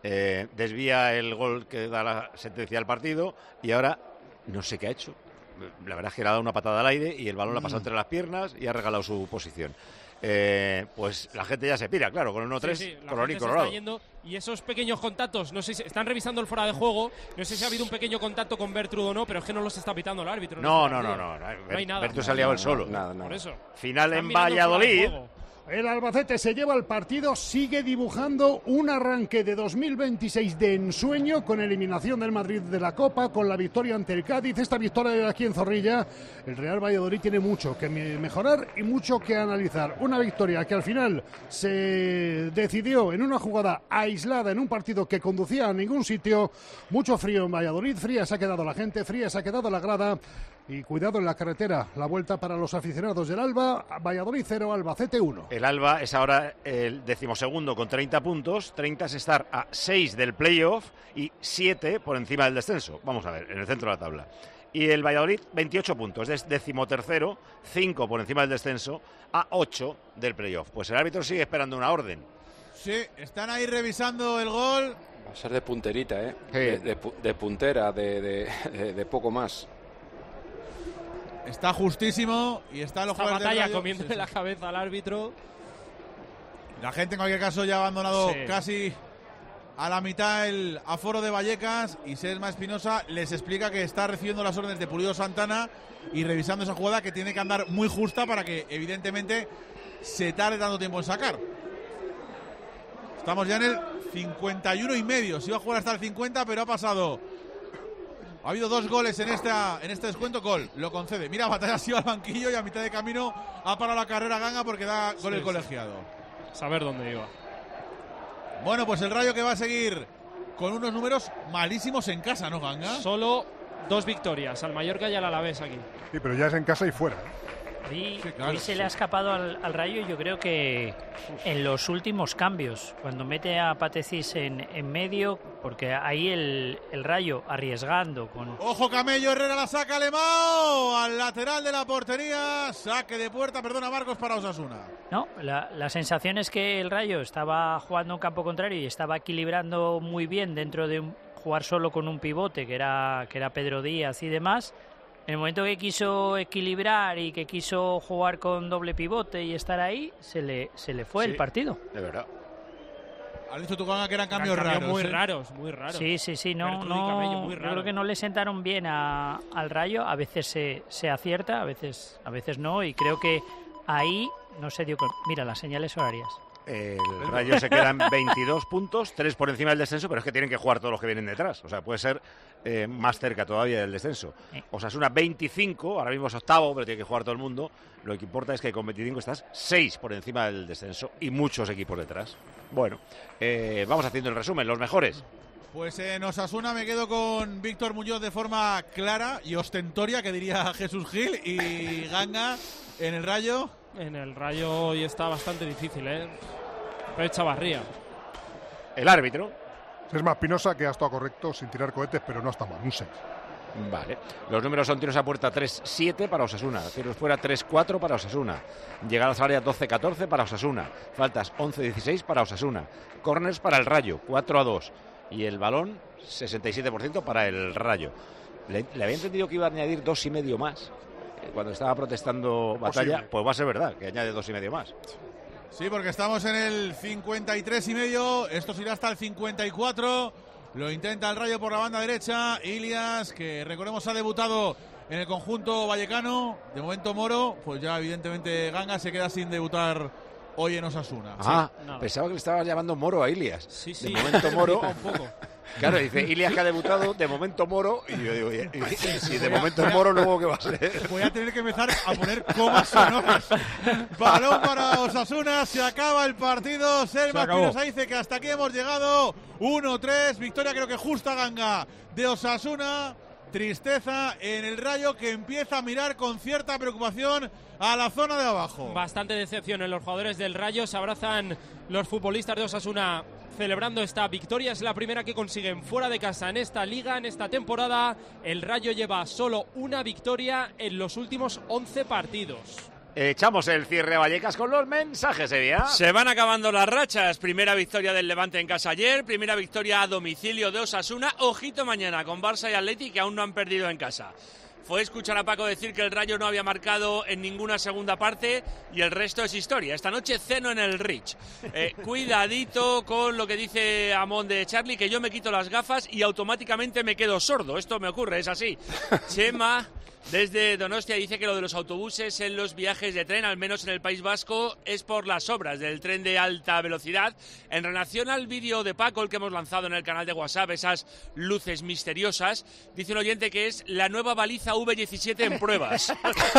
desvía el gol que da la sentencia al partido y ahora no sé qué ha hecho. La verdad es que le ha dado una patada al aire y el balón le ha pasado entre las piernas y ha regalado su posición. Pues la gente ya se pira, claro, con el 1-3 colorín colorado. Y esos pequeños contactos, no sé si están revisando el fuera de juego, no sé si ha habido un pequeño contacto con Bertrud o no, pero es que no los está pitando el árbitro. No hay nada. Bertrud se ha liado él solo. Por eso. Final en Valladolid. El Albacete se lleva el partido, sigue dibujando un arranque de 2026 de ensueño con eliminación del Madrid de la Copa, con la victoria ante el Cádiz, esta victoria aquí en Zorrilla. El Real Valladolid tiene mucho que mejorar y mucho que analizar. Una victoria que al final se decidió en una jugada aislada, en un partido que conducía a ningún sitio. Mucho frío en Valladolid, fría se ha quedado la gente, fría se ha quedado la grada. Y cuidado en la carretera, la vuelta para los aficionados del Alba, Valladolid 0, Albacete 1. El Alba es ahora el 12º con 30 puntos, 30 es estar a 6 del playoff y 7 por encima del descenso. Vamos a ver, en el centro de la tabla. Y el Valladolid 28 puntos, es 13º, 5 por encima del descenso, a 8 del playoff. Pues el árbitro sigue esperando una orden. Sí, están ahí revisando el gol. Va a ser de punterita, ¿eh? Sí. De puntera, de poco más. Está justísimo y está los Esta jugadores del batalla Rayo. comiéndole la cabeza al árbitro. La gente en cualquier caso ya ha abandonado casi a la mitad el aforo de Vallecas, y Sesma Espinosa les explica que está recibiendo las órdenes de Pulido Santana y revisando esa jugada que tiene que andar muy justa para que evidentemente se tarde tanto tiempo en sacar. Estamos ya en el 51 y medio. Se iba a jugar hasta el 50, pero ha pasado. Ha habido 2 goles en este descuento. Gol, lo concede. Mira, Batalla ha sido al banquillo y a mitad de camino ha parado la carrera Ganga porque da gol el colegiado. Saber dónde iba. Bueno, pues el Rayo que va a seguir con unos números malísimos en casa, ¿no, Ganga? Solo 2 victorias, al Mallorca y al Alavés aquí. Sí, pero ya es en casa y fuera. Hoy se le ha escapado al Rayo, yo creo que en los últimos cambios, cuando mete a Patecis en medio, porque ahí el Rayo arriesgando con... Ojo, Camello, Herrera la saca, Alemão al lateral de la portería, saque de puerta, perdona Marcos, para Osasuna. No, la sensación es que el Rayo estaba jugando un campo contrario y estaba equilibrando muy bien dentro de jugar solo con un pivote que era Pedro Díaz y demás. En el momento que quiso equilibrar y que quiso jugar con doble pivote y estar ahí, se le fue el partido. De verdad. Has dicho tú, Ganga, que eran cambios raros. Muy raros, muy raros. Sí, no, muy yo creo que no le sentaron bien al Rayo. A veces se acierta, a veces no, y creo que ahí no se dio con... Mira, las señales horarias. El Rayo se queda en 22 puntos, 3 por encima del descenso, pero es que tienen que jugar todos los que vienen detrás. O sea, puede ser más cerca todavía del descenso. Osasuna 25, ahora mismo es octavo, pero tiene que jugar todo el mundo. Lo que importa es que con 25 estás 6 por encima del descenso y muchos equipos detrás. Bueno, vamos haciendo el resumen, los mejores. Pues en Osasuna me quedo con Víctor Muñoz de forma clara y ostentoria, que diría Jesús Gil, y Ganga en el Rayo. En el Rayo hoy está bastante difícil, Pero Chavarría. El árbitro. Sesma Espinosa, que ha estado correcto sin tirar cohetes, pero no está mal, un 6. Vale. Los números son tiros a puerta 3-7 para Osasuna, tiros fuera 3-4 para Osasuna, llegadas al área 12-14 para Osasuna, faltas 11-16 para Osasuna, córners para el Rayo 4-2 y el balón 67% para el Rayo. Le había entendido que iba a añadir 2,5 más. Cuando estaba protestando Batalla, Posible. pues va a ser verdad, que añade 2,5 más. Sí, porque estamos en el 53,5, esto se irá hasta el 54, lo intenta el Rayo por la banda derecha, Ilias, que recordemos ha debutado en el conjunto vallecano, de momento Moro, pues ya evidentemente Ganga se queda sin debutar hoy en Osasuna. Ah, Sí. pensaba que le estabas llamando Moro a Ilias. Sí. De momento Moro. Un poco. Claro, dice Ilias que ha debutado, de momento Moro, y yo digo, oye, si de momento es Moro, luego ¿qué va a ser? Voy a tener que empezar a poner comas sonoras. Balón para Osasuna, se acaba el partido. Selma Espinosa dice que hasta aquí hemos llegado. 1-3, victoria creo que justa, Ganga, de Osasuna. Tristeza en el Rayo, que empieza a mirar con cierta preocupación a la zona de abajo. Bastante decepción en los jugadores del Rayo. Se abrazan los futbolistas de Osasuna celebrando esta victoria. Es la primera que consiguen fuera de casa en esta liga, en esta temporada. El Rayo lleva solo una victoria en los últimos 11 partidos. Echamos el cierre a Vallecas con los mensajes, Sevilla. Se van acabando las rachas. Primera victoria del Levante en casa ayer, primera victoria a domicilio de Osasuna. Ojito mañana con Barça y Atleti, que aún no han perdido en casa. Fue escuchar a Paco decir que el Rayo no había marcado en ninguna segunda parte y el resto es historia. Esta noche ceno en el Rich. Cuidadito con lo que dice Amón de Charlie, que yo me quito las gafas y automáticamente me quedo sordo. Esto me ocurre, es así. Chema, desde Donostia, dice que lo de los autobuses en los viajes de tren, al menos en el País Vasco, es por las obras del tren de alta velocidad. En relación al vídeo de Paco, el que hemos lanzado en el canal de WhatsApp, esas luces misteriosas, dice un oyente que es la nueva baliza V17 en pruebas.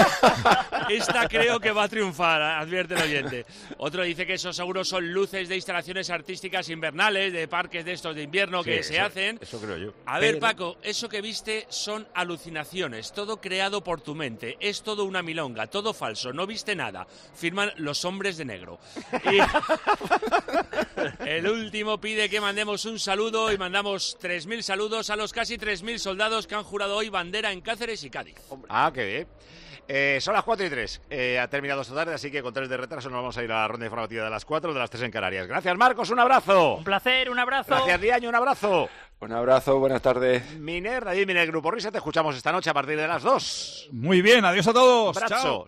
Esta creo que va a triunfar, advierte el oyente. Otro dice que esos seguros son luces de instalaciones artísticas invernales, de parques de estos de invierno que se hacen. Eso creo yo. A ver, Paco, eso que viste son alucinaciones, todo creado por tu mente, es todo una milonga, todo falso, no viste nada. Firman los hombres de negro. Y el último pide que mandemos un saludo y mandamos 3.000 saludos a los casi 3.000 soldados que han jurado hoy bandera en Cáceres y Cádiz. Ah, qué bien. Son las 4:03. Ha terminado esta tarde, así que con 3 de retraso nos vamos a ir a la ronda informativa de las 4, de las 3 en Canarias. Gracias, Marcos, un abrazo. Un placer, un abrazo. Gracias, Diaño, un abrazo. Un abrazo, buenas tardes. Miner, David Miner, Grupo Risa, te escuchamos esta noche a partir de las 2. Muy bien, adiós a todos. Abrazo. Chao.